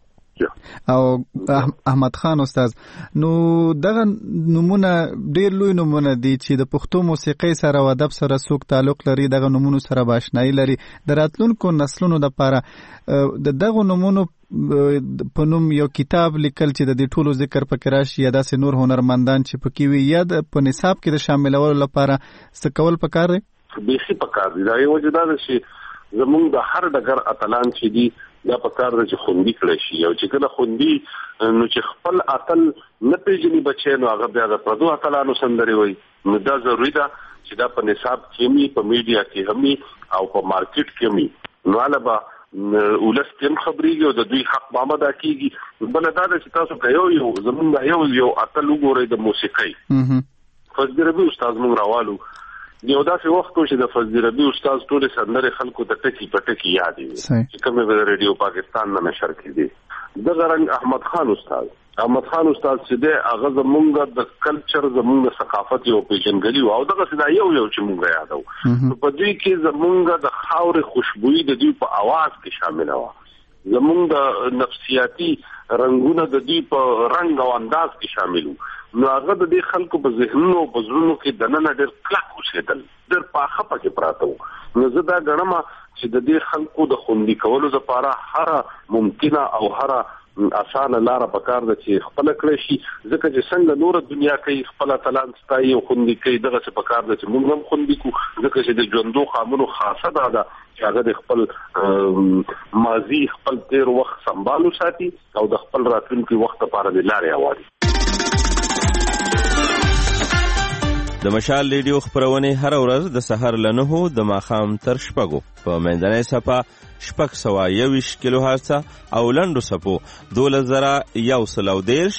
او احمد خان استاد نو دغه نمونه ډیر لوی نمونه دي چې د پښتو موسیقي سره او ادب سره څوک تعلق لري دغه نمونه سره باشنایی لري د راتلونکو نسلونو لپاره د دغه نمونه په نوم یو کتاب لیکل چې د دې ټولو ذکر پکې راشي یا داسې نور هنرمندان چې پکې وي یا په نصاب کې د شاملولو لپاره څه کول پکار دی؟ بیخي پکار دی. دا یو وجه ده چې زمونږ د هر ډګر اتلان چې دي دا پکار دی چې خوندي کړی شي او چې کله خوندي نو چې خپل اتل نه پیژني بچی نو هغه بیا د پردو اتلانو سندري وي. نو دا ضروري ده چې دا په نصاب کې می په میډیا کې هم او په مارکیټ کې می نو علاوه ولس تم خبريږي او د دوی حق مامدا کیږي. بل دا چې تاسو کوي یو زمونږ یو اتل وګورئ د موسیقي فضل ربی استاد مونږ راوالو یو داسې وخت چې د فضل ربی استاد ټول سندره خلکو ته ټکی پټکی یاد دي چې کومه د ریډیو پاکستان نه نشر کړي. د غرنګ احمد خان استاد چې د هغه زمونږ د کلچر زمونږ ثقافت او پیژنګلی او دغه صدا یو چې مونږ یادو په دې کې زمونږ د خاور خوشبوئی د دې په आवाज کې شامل و زمونږ د نفسیاتی رنگونه د دې په رنگ او انداز کې شامل وو. نو هغه د دې خلکو په ذهنونو او بزرونو کې دننه ډېر کلک اوسېدل ډېر پاخه پکې پراته وو. نو زه دا ګڼم چې د دې خلکو د خوندي کولو لپاره هر ممکنه او هر اسانه لار پکار ده چې خپل کړی شي ځکه چې څنګه نور دنیا کې خپل تلان ستای او خوندي کوي دغه څه پکار ده چې موږ هم خوندي کو ځکه چې د ژوندو قانونو خاصه ده چې هغه د خپل ماضي خپل تیر وخت سمبالو ساتي او د خپل راتلونکي وخت لپاره د لارې اواري. د مشال ریډیو خبرونه هر ورځ د سحر له 9 د ماخام تر 6 په منځنۍ صفه 621 کیلو هرتز او لنډو صفو 2110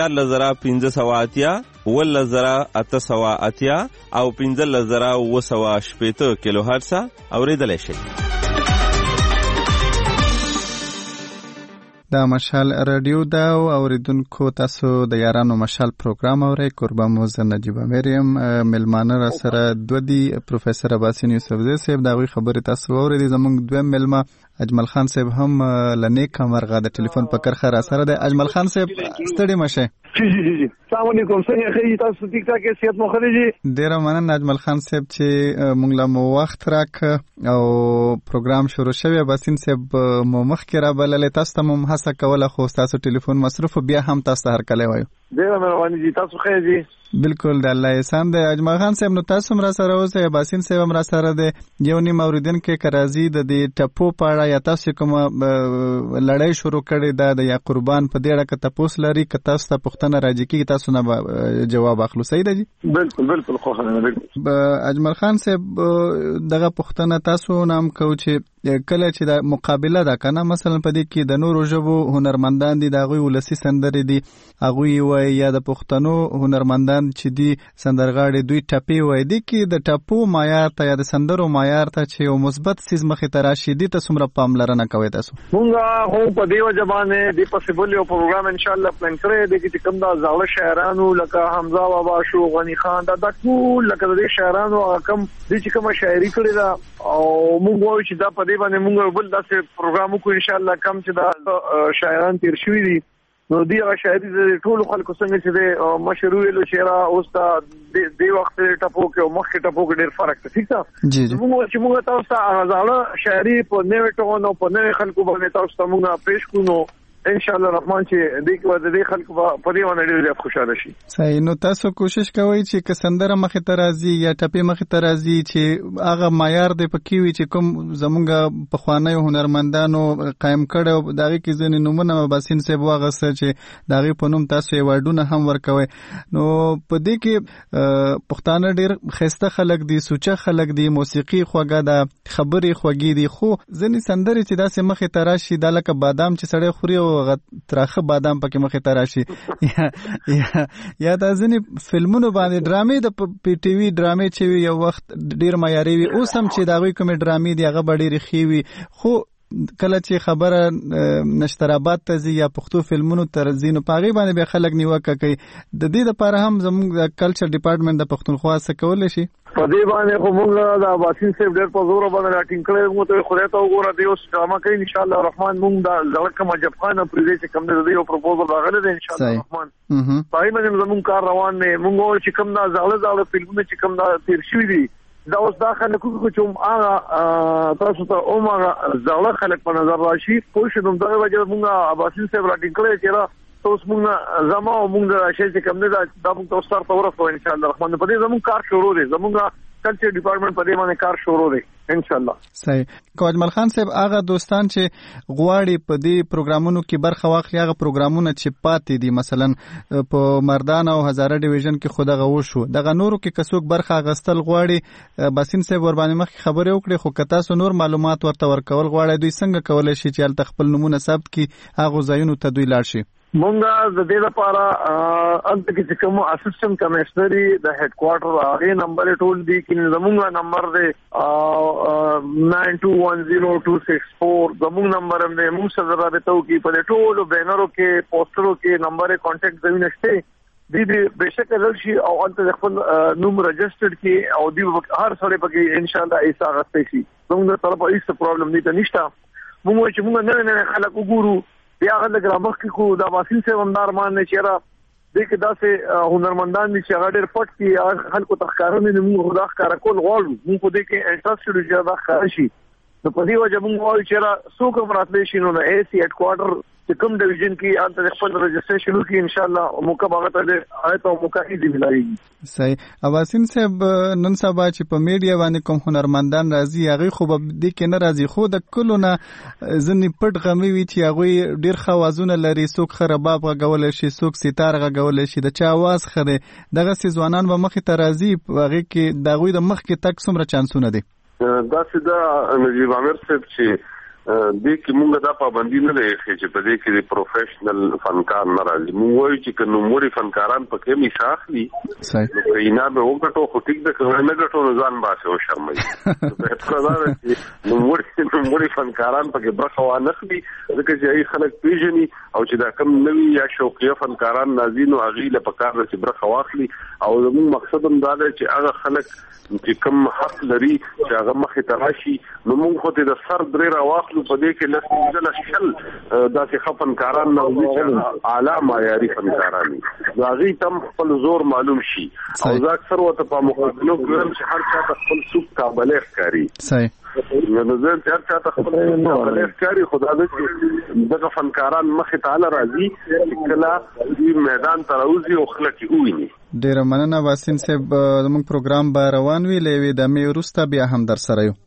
1580 ولزرا880 او 15980 کیلو هرتز اوریدل شي. دا مشال رادیو دا اوریدونکو تاسو د یارانو مشال پروګرام اورئ. قربان موزه نجیب مریم ملمانه را سره دو دی پروفیسور عباسین یوسفزی صاحب دا غوي خبره تاسو اوریدي. زمونږ دویم ملما اجمل خان صاحب هم لنیک مرغه د ټلیفون په کرخه را سره د اجمل خان صاحب ستړي مشه. جی السلام علیکم څنګه خی تاسو ټیک ټاک صحت مو خري جی ډیر مننه اجمل خان صاحب چې مونږ له وخت راک او پروګرام شروع شوی. عباسین صاحب مو مخکې را بلل تاسو ته هم هڅه کوله خو تاسو ټلیفون مصرف بیا هم تاسو هر کله وایو. ډیر مهرباني جی تاسو خیر جی. بالکل د الله احسان دی. اجمل خان صاحب نو تاسو مرا سره اوسه عباسین صاحب مرا سره دی یو نیم اوریدن کې کرازي د دې ټپو پاړه یا تاسو کوم لړۍ شروع کړې ده د یا قربان په دې اړه کې تاسو لري که تاسو ته پوښتنه راځي کې تاسو نه جواب اخلو. صحیح ده جی؟ بالکل خو نه. اجمل خان صاحب دغه پوښتنه تاسو نام کو چې کله چې د مقابله ده کنه مثلا په دې کې د نورو ژبو هنرمندان دي د غوي ولسی سندري دي هغه وي یا د پښتنو هنرمندان چې دي سندرغاړي دوی ټپي وي دي کې د ټپو معیار ته یا د سندرو معیار ته چې یو مثبت سیز مخې ته راشي دي ته څومره پاملرنه کوي تاسو؟ مونږه هو په دیو ځبانه دی پوسیبل یو پروګرام ان شاء الله پلان کړی دی چې کوم دا زاړه شاعرانو لکه حمزه بابا شو غنی خان دا ټول لکه د شاعرانو کم دي چې کوم شاعري کړی دا او مونږ وایو چې دا په دې باندې مونږ بل داسې پروګرام کو ان شاء الله کم چې دا شاعران تیر شوی دي نو دی هغه شاعري د ټولو خلکو څنګه چې د مشهور ویلو شعر اوس د وخت ټپو کې او مخکې ټپو کې ډېر فرق دی. ٹھیک ده، موږ تاسو ته هغه ځاله شاعري په نوې ټون او په نوې خلکو باندې تاسو ته موږ پېښ کوو. ان شاء الله الرحمن چې دې خلکو په دې باندې ډېر زیات خوشاله شي. صحیح. نو تاسو کوشش کوئ چې کسندره مخې ته راځي یا ټپې مخې ته راځي چې هغه معیار دی پکې وي چې کوم زمونږ پخوانیو هنرمندانو قائم کړو. دغه کې ځینې نومونه باسین صاحب واغسته چې دغه په نوم تاسو ایوارډونه هم ورکوي. نو په دې کې پښتانه ډېر خسته خلک دي، سوچه خلک دي، موسیقي خوږه ده، خبرې خوږې دي، خو ځینې سندرې چې داسې مخې ته راشي دا لکه بادام چې سړی خوري او تراخه بادام پکې مخې ته راشي یا د ځینې فلمونو باندې ډرامې د پی ټي وي ډرامې چې یو وخت ډیر معیاري وي، اوس هم چې د هغوی کومې ډرامې دي هغه به ډېرې ښې وي، خو کله چې خبره نشتراباد ته ځي یا پښتو فلمونو ته ځي نو په هغې باندې بیا خلک نیوکه کوي. د دې دپاره هم زموږ د کلچر ډپارټمنټ د پښتونخوا څه کولی شي؟ په دې باندې خو موږ د باسین صاحب ډېر په زوره باندې راټینګ کړی موږ ته خدای ته وګوره دی اوس ډرامه کوي ان شاء الله الرحمن. موږ د زړه کوم جبخانه پرې چې کوم دی یو پروپوزل راغلی دی ان شاء الله الرحمن. پای باندې زموږ کار روان دی. موږ چې کوم دا زړه فلمونه چې کوم دا تیر شوي دي دا اوس دا خلک کوم هغه تاسو ته هغه زړه خلک په نظر راشي. پوه شو نو دغه وجه موږ باسین صاحب راټینګ کړی چې اوس موږ زما او موږ راشي چې کوم دی دا موږ تاسو سره ورسو ان شاء الله الرحمن. په دې زموږ کار شروع دی، زموږ کلچر ډپارټمنټ په دې باندې کار شروع دی ان شاء الله. صحیح. کو اجمل خان صاحب هغه دوستان چې غواړي په دې پروګرامونو کې برخه واخلي، هغه پروګرامونه چې پاتې دي مثلا په مردان او هزاره ډیویژن کې خود هغه وشو، دغه نورو کې کڅوک برخه اغستل غواړي باسین صاحب ور باندې مخ خبرې وکړي، خو کتا سو نور معلومات ورته ورکول غواړي دوی څنګه کولای شي چې ال خپل نمونه ثبت کړي هغه ځایونو ته دوی لاړ شي؟ مونږه د دې لپاره انت کې کوم اسسټنټ کمشنري د هډ کوارټر هغه نمبر ټول دی کې زموږ نمبر دی 921024 زموږ نمبر هم دی. موږ سره رابطه وکړي په ټولو بینرو کې پوسټرو کې نمبر کانټیکټ ځای نشته دی بهشکه راشي او انت خپل نوم رجسټرډ کې او دی هر سره پکې ان شاء الله ایسا غستې شي. زموږ طرفه هیڅ پرابلم نشته. موږ چې موږ نه خلک وګورو بیا هغه د ګرامر کې خو دا باسین صاحب هم دارمان نه چیرې دې کې داسې هنرمندان دي چې هغه ډېر پټ کې خلکو ته ښکارونه نه موږ خدا ښکارا کول غواړو. موږ په دې کې انټرست لرو چې دا ښکار شي. نو په دې وجه موږ وایو چې څوک هم راتلی شي نو د AC هډ کوارټر چې کوم ډیویژن کې انت خپل رجسټریشن وکړي ان شاء الله موقع به ته آیت او موقع دې ملایي. صحیح. اواسین صاحب نن سبا چې په میډیا باندې کوم هنرمندان راځي هغه خو به دې کې نه راځي، خو د کلونه ځنې پټ غمي وي چې هغه ډیر خوازونه لري، څوک خراباب غول شي، څوک ستار غول شي، د چا आवाज خره دغه سي ځوانان به مخې ته راځي هغه کې دغه د مخ کې تک څومره چانسونه دي؟ دا چې دا نجیب عامر صاحب چې دې کې موږ دا پابندي نه لري چې په دې کې پروفیشنل فنکار نه راځي. موږ وایو چې که نوموړي فنکاران په کې میشاخلي نو اینا به وګټو خو ټیک ده، که نه ګټو نو ځان باسي او شرموي. نوموړي فنکاران په کې برخه وانخلي ځکه چې ای خلک پیژني او چې دا کم نوي یا شوقیه فنکاران نازي نو هغې له پکار ده چې برخه واخلي. او زموږ مقصد هم دا دی چې هغه خلک چې کوم حق لري چې هغه مخې ته راشي نو موږ خو د سر درې راواخلو په دې کې لږ شل داسې ښه فنکاران نوځي چې اعلی معیاري فنکاران دي، نو هغې ته هم خپل زور معلوم شي. او زه اکثر ورته په مقابلو کې وایم چې هر چا ته خپل څوک کابلی ښکاري. نو زه چې هر چا ته خپل کابلی ښکاري خو دا ده چې دغه فنکاران مخې ته هله راځي چې کله دوی میدان ته راوځي او خلک یې وویني. ډېره مننه باسین صاحب. زموږ پروګرام به روان وي، له یوې دمې وروسته بیا هم در سره یو.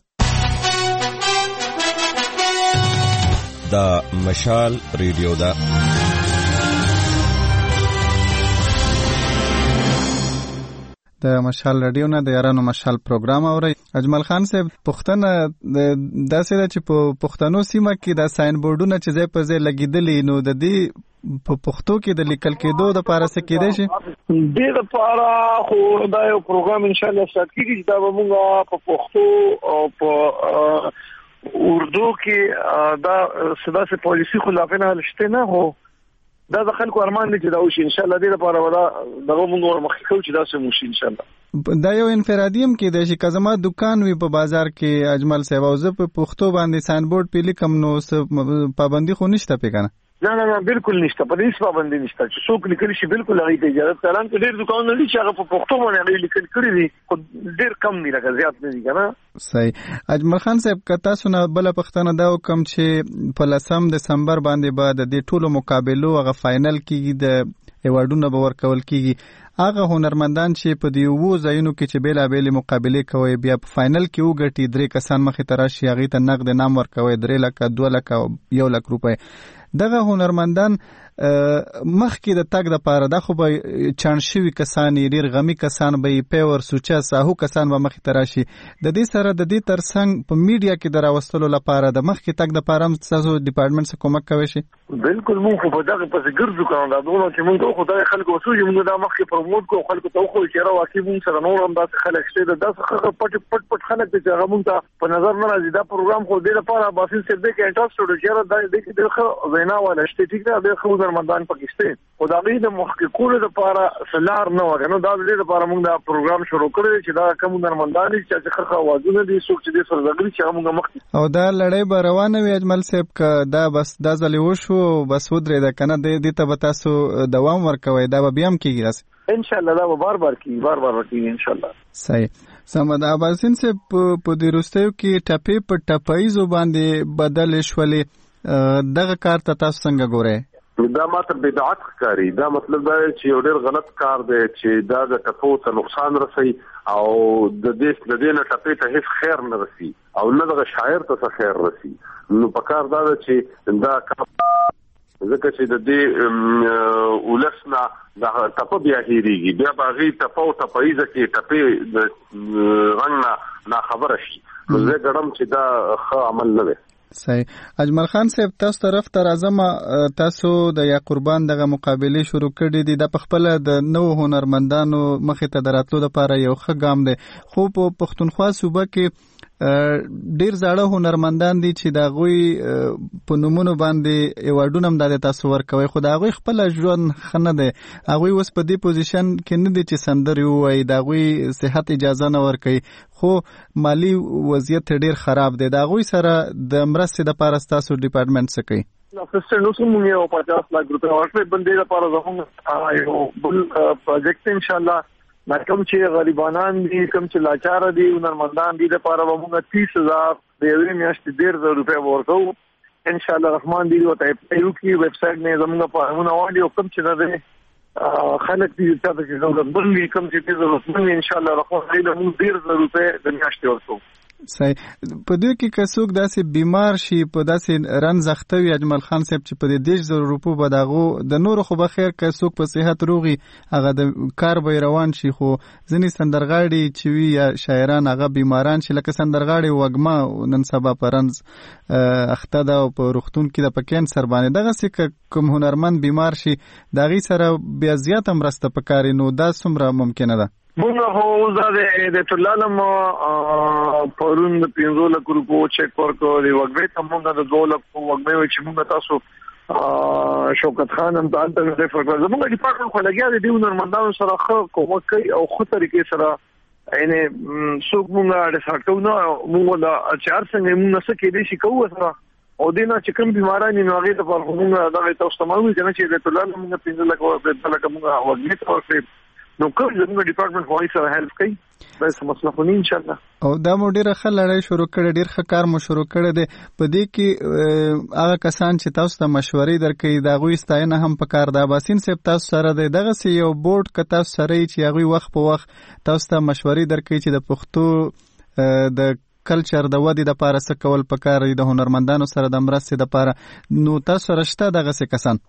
دا مشال ریډیو ده. د مشال ریډیو نه د یارانو مشال پروګرام اوري. اجمل خان صاحب پښتنه داسې ده چې په پښتنو سیمه کې د ساين بورډونه چې ځای په ځای لګیدلې نو د دې په پښتو کې د لیکل کېدو د پاره څه کېدای شي؟ د لپاره خو دا یو پروګرام ان شاء الله سات کیږي چې دا موږ په پښتو او په اردو کې دا سداسه پالیسی خلافونه لشته نه هو دا د خلکو ارمان دي چې دا وشي ان شاء الله. دې لپاره ولا دغه موږ مخکې چې دا سم وشي ان شاء الله. دا یو انفرادیم کې د شي کزما دکان وي په بازار کې اجمل صاحب او زه په پښتو باندې ساين بورډ په لیکم نو پابندي خو نشته پې کنه. نه بالکل نشته، په دې څه باندې نشته چې څوک لیکل شي بالکل هغه ته اجازه تران کې ډېر دکانونه دي چې هغه په پښتو باندې لیکل کړی دي، خو ډېر کم دي، لکه زیات نه دي کنه. صحیح. اجمل خان صاحب کتا سونه بل پښتنه دا کوم چې په 10 دسمبر باندې بعد د ټولو مقابلو هغه فائنل کېږي، د ایوارډونو به ورکول کېږي. هغه هنرمندان چې په دې وو ځایونو کې چې بیلابېلې مقابلې کوي بیا په فائنل کې وګټي 3 کسان مخې ته راشي، هغې ته نقد انعام ورکوي 3 لک 2 لک 1 لک روپۍ. دغه هنرمندان مخکې د تګ د پاره دا خو به چان شوي کسان ډیر غمی کسان به پیور سوچا ساهو کسان به مخې ته راشي. د دې سره د دې ترڅنګ په میډیا کې دراوستلو لپاره د مخکې تګ د پاره تاسو ډپارټمنټ څخه کومک کوي شي؟ بالکل مونږ په دغه پسې ګرځو کوم دا دونه چې مونږ خو د خلکو وسوي مونږ دا مخکې پروموټ کو خلکو ته خو چې را واقعي مونږ سره نور هم دا خلک شته د څه پټ خلک چې هغه مونږ ته په نظر نه راځي. دا پروګرام خو د لپاره باسي سره د کې انټرست ورو چې دا د خو زینا ولا شته ټیک دا د خو هنرمندان پاکستان او دا غي د محققونو لپاره سلار نه وغنو دا د لپاره موږ دا پروګرام شروع کړی چې دا کوم هنرمندان چې خرخه اوازونه دي څوک چې د سرزګری چې موږ مخ او دا لړۍ به روانه وي. اجمل صاحب ک دا بس دا ځلې وشو بس ودرې دا کنه د دې ته به تاسو دوام ورکوي، دا به بیا هم کیږي ان شاء الله، دا به بار کیږي ان شاء الله. صحیح. سمد اباسین صاحب په دې وروستیو کې ټپې په ټپایزو باندې بدل شولې، دغه کار ته تاسو څنګه ګورئ؟ دا ماته بدعت ښکاري. دا مطلب دا چې یو ډېر غلط کار دی چې دا د ټپو ته نقصان رسي او د دې نه ټپې ته هیڅ خیر نه رسي او نه د شاعر ته خیر رسي. نو په کار دا چې دا ځکه چې د دې ولسنا د ټپو بیا هېریږي، بیا باغی ټپو ټپایزه کې ټپې د رنګ نه خبره شي. نو زه ګڼم چې دا ښه عمل نه دی. صحیح. اجمل خان صاحب تاسو طرف ته راځم، تاسو د یا قربان دغه مقابلې شروع کړې دي، د خپل د نو هنرمندانو مخې ته دراتلو لپاره یو ښه ګام دی، خو په پښتونخوا صوبه کې ډیر زاړه هنرمندان دي چې دا غوي په نومونو باندې ایوارډونه هم د تاسو ورکوي، خو دا غوي خپل ژوند خنه دي، هغه اوس په دې پوزیشن کې نه دي چې سندري وایي، دا غوي صحت اجازه نه ورکوي، خو مالی وضعیت ډیر خراب دی. دا غوي سره د مرستې لپاره تاسو ډپارټمنټ څه کوي؟ نو څه مونږ یو 50 لک روپیا ورکړي بندې لپاره زموږ یو بل پروجیکټ ان شاء الله ما کوم چې غریبانان دي، کوم چې لاچار دي، هنرمندان دي لپاره موږ 30000 د یوې میاشتې 15000 روپیا ورکو ان شاء الله رحمان دی. او ته یو کې ویب سټ نه زموږ په مونږ وایو کوم چې نه خلک دي چې زموږ بل کوم چې ضرورت ان شاء الله رحمان دی موږ 15000 روپیا د میاشتې ورکو. صحیح. په دې کې کڅوک داسې بیمار شي په داسې رن زختوي اجمل خان صاحب چې په دې 10000 روپو به دغه د نور خو به خیر کڅوک په صحت روغي هغه د کار به روان شي، خو ځنی سندرغاړي چې وی یا شاعران هغه بیماران شي، لکه سندرغاړي وګما نن سبا پرنز اخته دا په روختون کې د پکین سر باندې دغه څه کوم هنرمند بیمار شي دغه سره بیا زیات مرسته پکاري، نو دا څومره ممکنه ده؟ مونږ هو زه د ټولنم پرون 15 لک روپو چیک ورکو دی وګړي ته مونږ د 2 لک وګړي چې مونږ تاسو شوکت خان هم د انټرنیټ ریفر کړو. زموږ ډپارټمنټ خو لګیا دی هنرمندانو سره خو کومک کوي او خو طریقې سره یعنی څوک مونږ د ساتو نه مونږ د اچار څنګه مونږ څه کې دي شي کوو سره او دینه چې کوم بیماران نه هغه د پرمونږ د تاسو تمامي چې د ټولنم مونږ 15 لک او د لک مونږ وګړي ته ورکړي. نو کوم زموږ ډپارټمنټ وایي سره هیلپ کوي دا څه مسله خو نه ان شاء الله. او دا مو ډیره ښه لړۍ شروع کړې، ډیر ښه کار مو شروع کړی دی. په دې کې هغه کسان چې تاسو ته مشورې درکوي دا غوي ستاینه هم پکار ده. باسین صاحب تاسو سره دی دغه سی یو بورډ ک تاسو سره چې هغه وخت په وخت تاسو ته مشورې درکوي چې د پښتو د کلچر د ودی د لپاره څه کول پکار دي، د هنرمندانو سره د مرستې لپاره، نو تاسو رښتا دغه څه کسان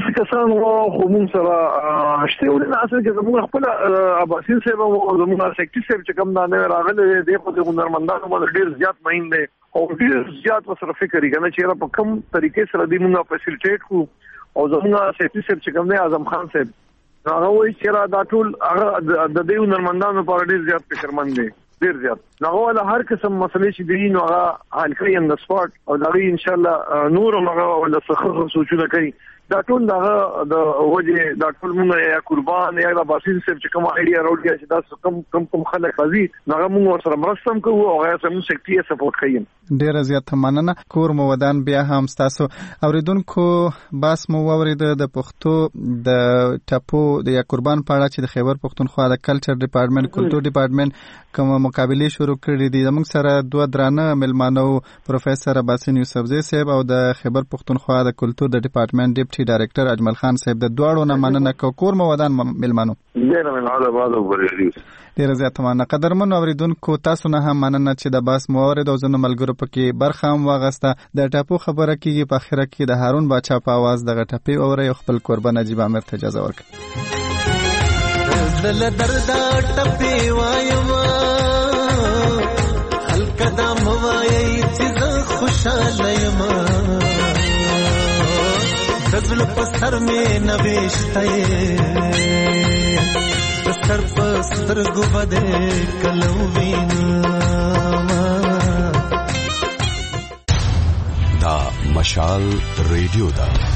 خو موږ سره شته ولې اصل کې زموږ خپل اباسین صاحب او زموږ سیکټری صاحب چې کوم نه راغلي دي په هنرمندانو باندې ډیر زیات مهین دي او ډیر زیات وسره فکر کوي چې په کوم طریقې سره دی موږ فیسیلیټیټ کو. او زموږ سیکټری صاحب چې کوم نه اعظم خان صاحب هغه وایي چې دا ټول هغه د دې هنرمندانو لپاره ډیر زیات فکرمند دي، ډیر زیات نو ولا هر قسم مسلې چې دي نو هغه حل کوي ان د سپورت او دا ان شاء الله نور هغه ولا څه سوچونه کوي دا ټول د وجه دا ټول موږ یا قربان یا د باسین سره چې کوم ایډیا راوړي چې دا کم خلک راځي هغه موږ سره مرسته کوو او هغه سره موږ سکتي سپورټ کوي. ډیر زیات مننه. کور مو ودان بیا هم تاسو اوریدونکو باس مو ورید د پښتو د ټاپو د یا قربان په اړه چې د خیبر پښتونخوا د کلچر ډپارټمنټ کلچر ډپارټمنټ کوم مقابله شروع کړې دي. زموږ سره دوه درانه ملمانو پروفیسور عباسین یوسفزی صاحب او د خیبر پښتونخوا د کلچر د ډپارټمنټ ډیپټي ډایریکټر اجمل خان صاحب د دواړو نه مننه. کور مو ودان ملمانو. ډیر مننه. ډیر زیات مننه. قدرمن اوریدونکو تاسو نه هم مننه چې د باس مورید او زنه ملګرو پکې برخه هم واغسته. د ټاپو خبره کیږي په اخره کې د هارون باچا په आवाज د غټپی اوري خپل قربان نجیب امیر ته اجازه ورکړه. دل دردا ټپی وایما القدم وایي چې خوشاله یم دزل پسر می نوشته سر پستر گو بده کلو وینا دا مشال ریډیو دا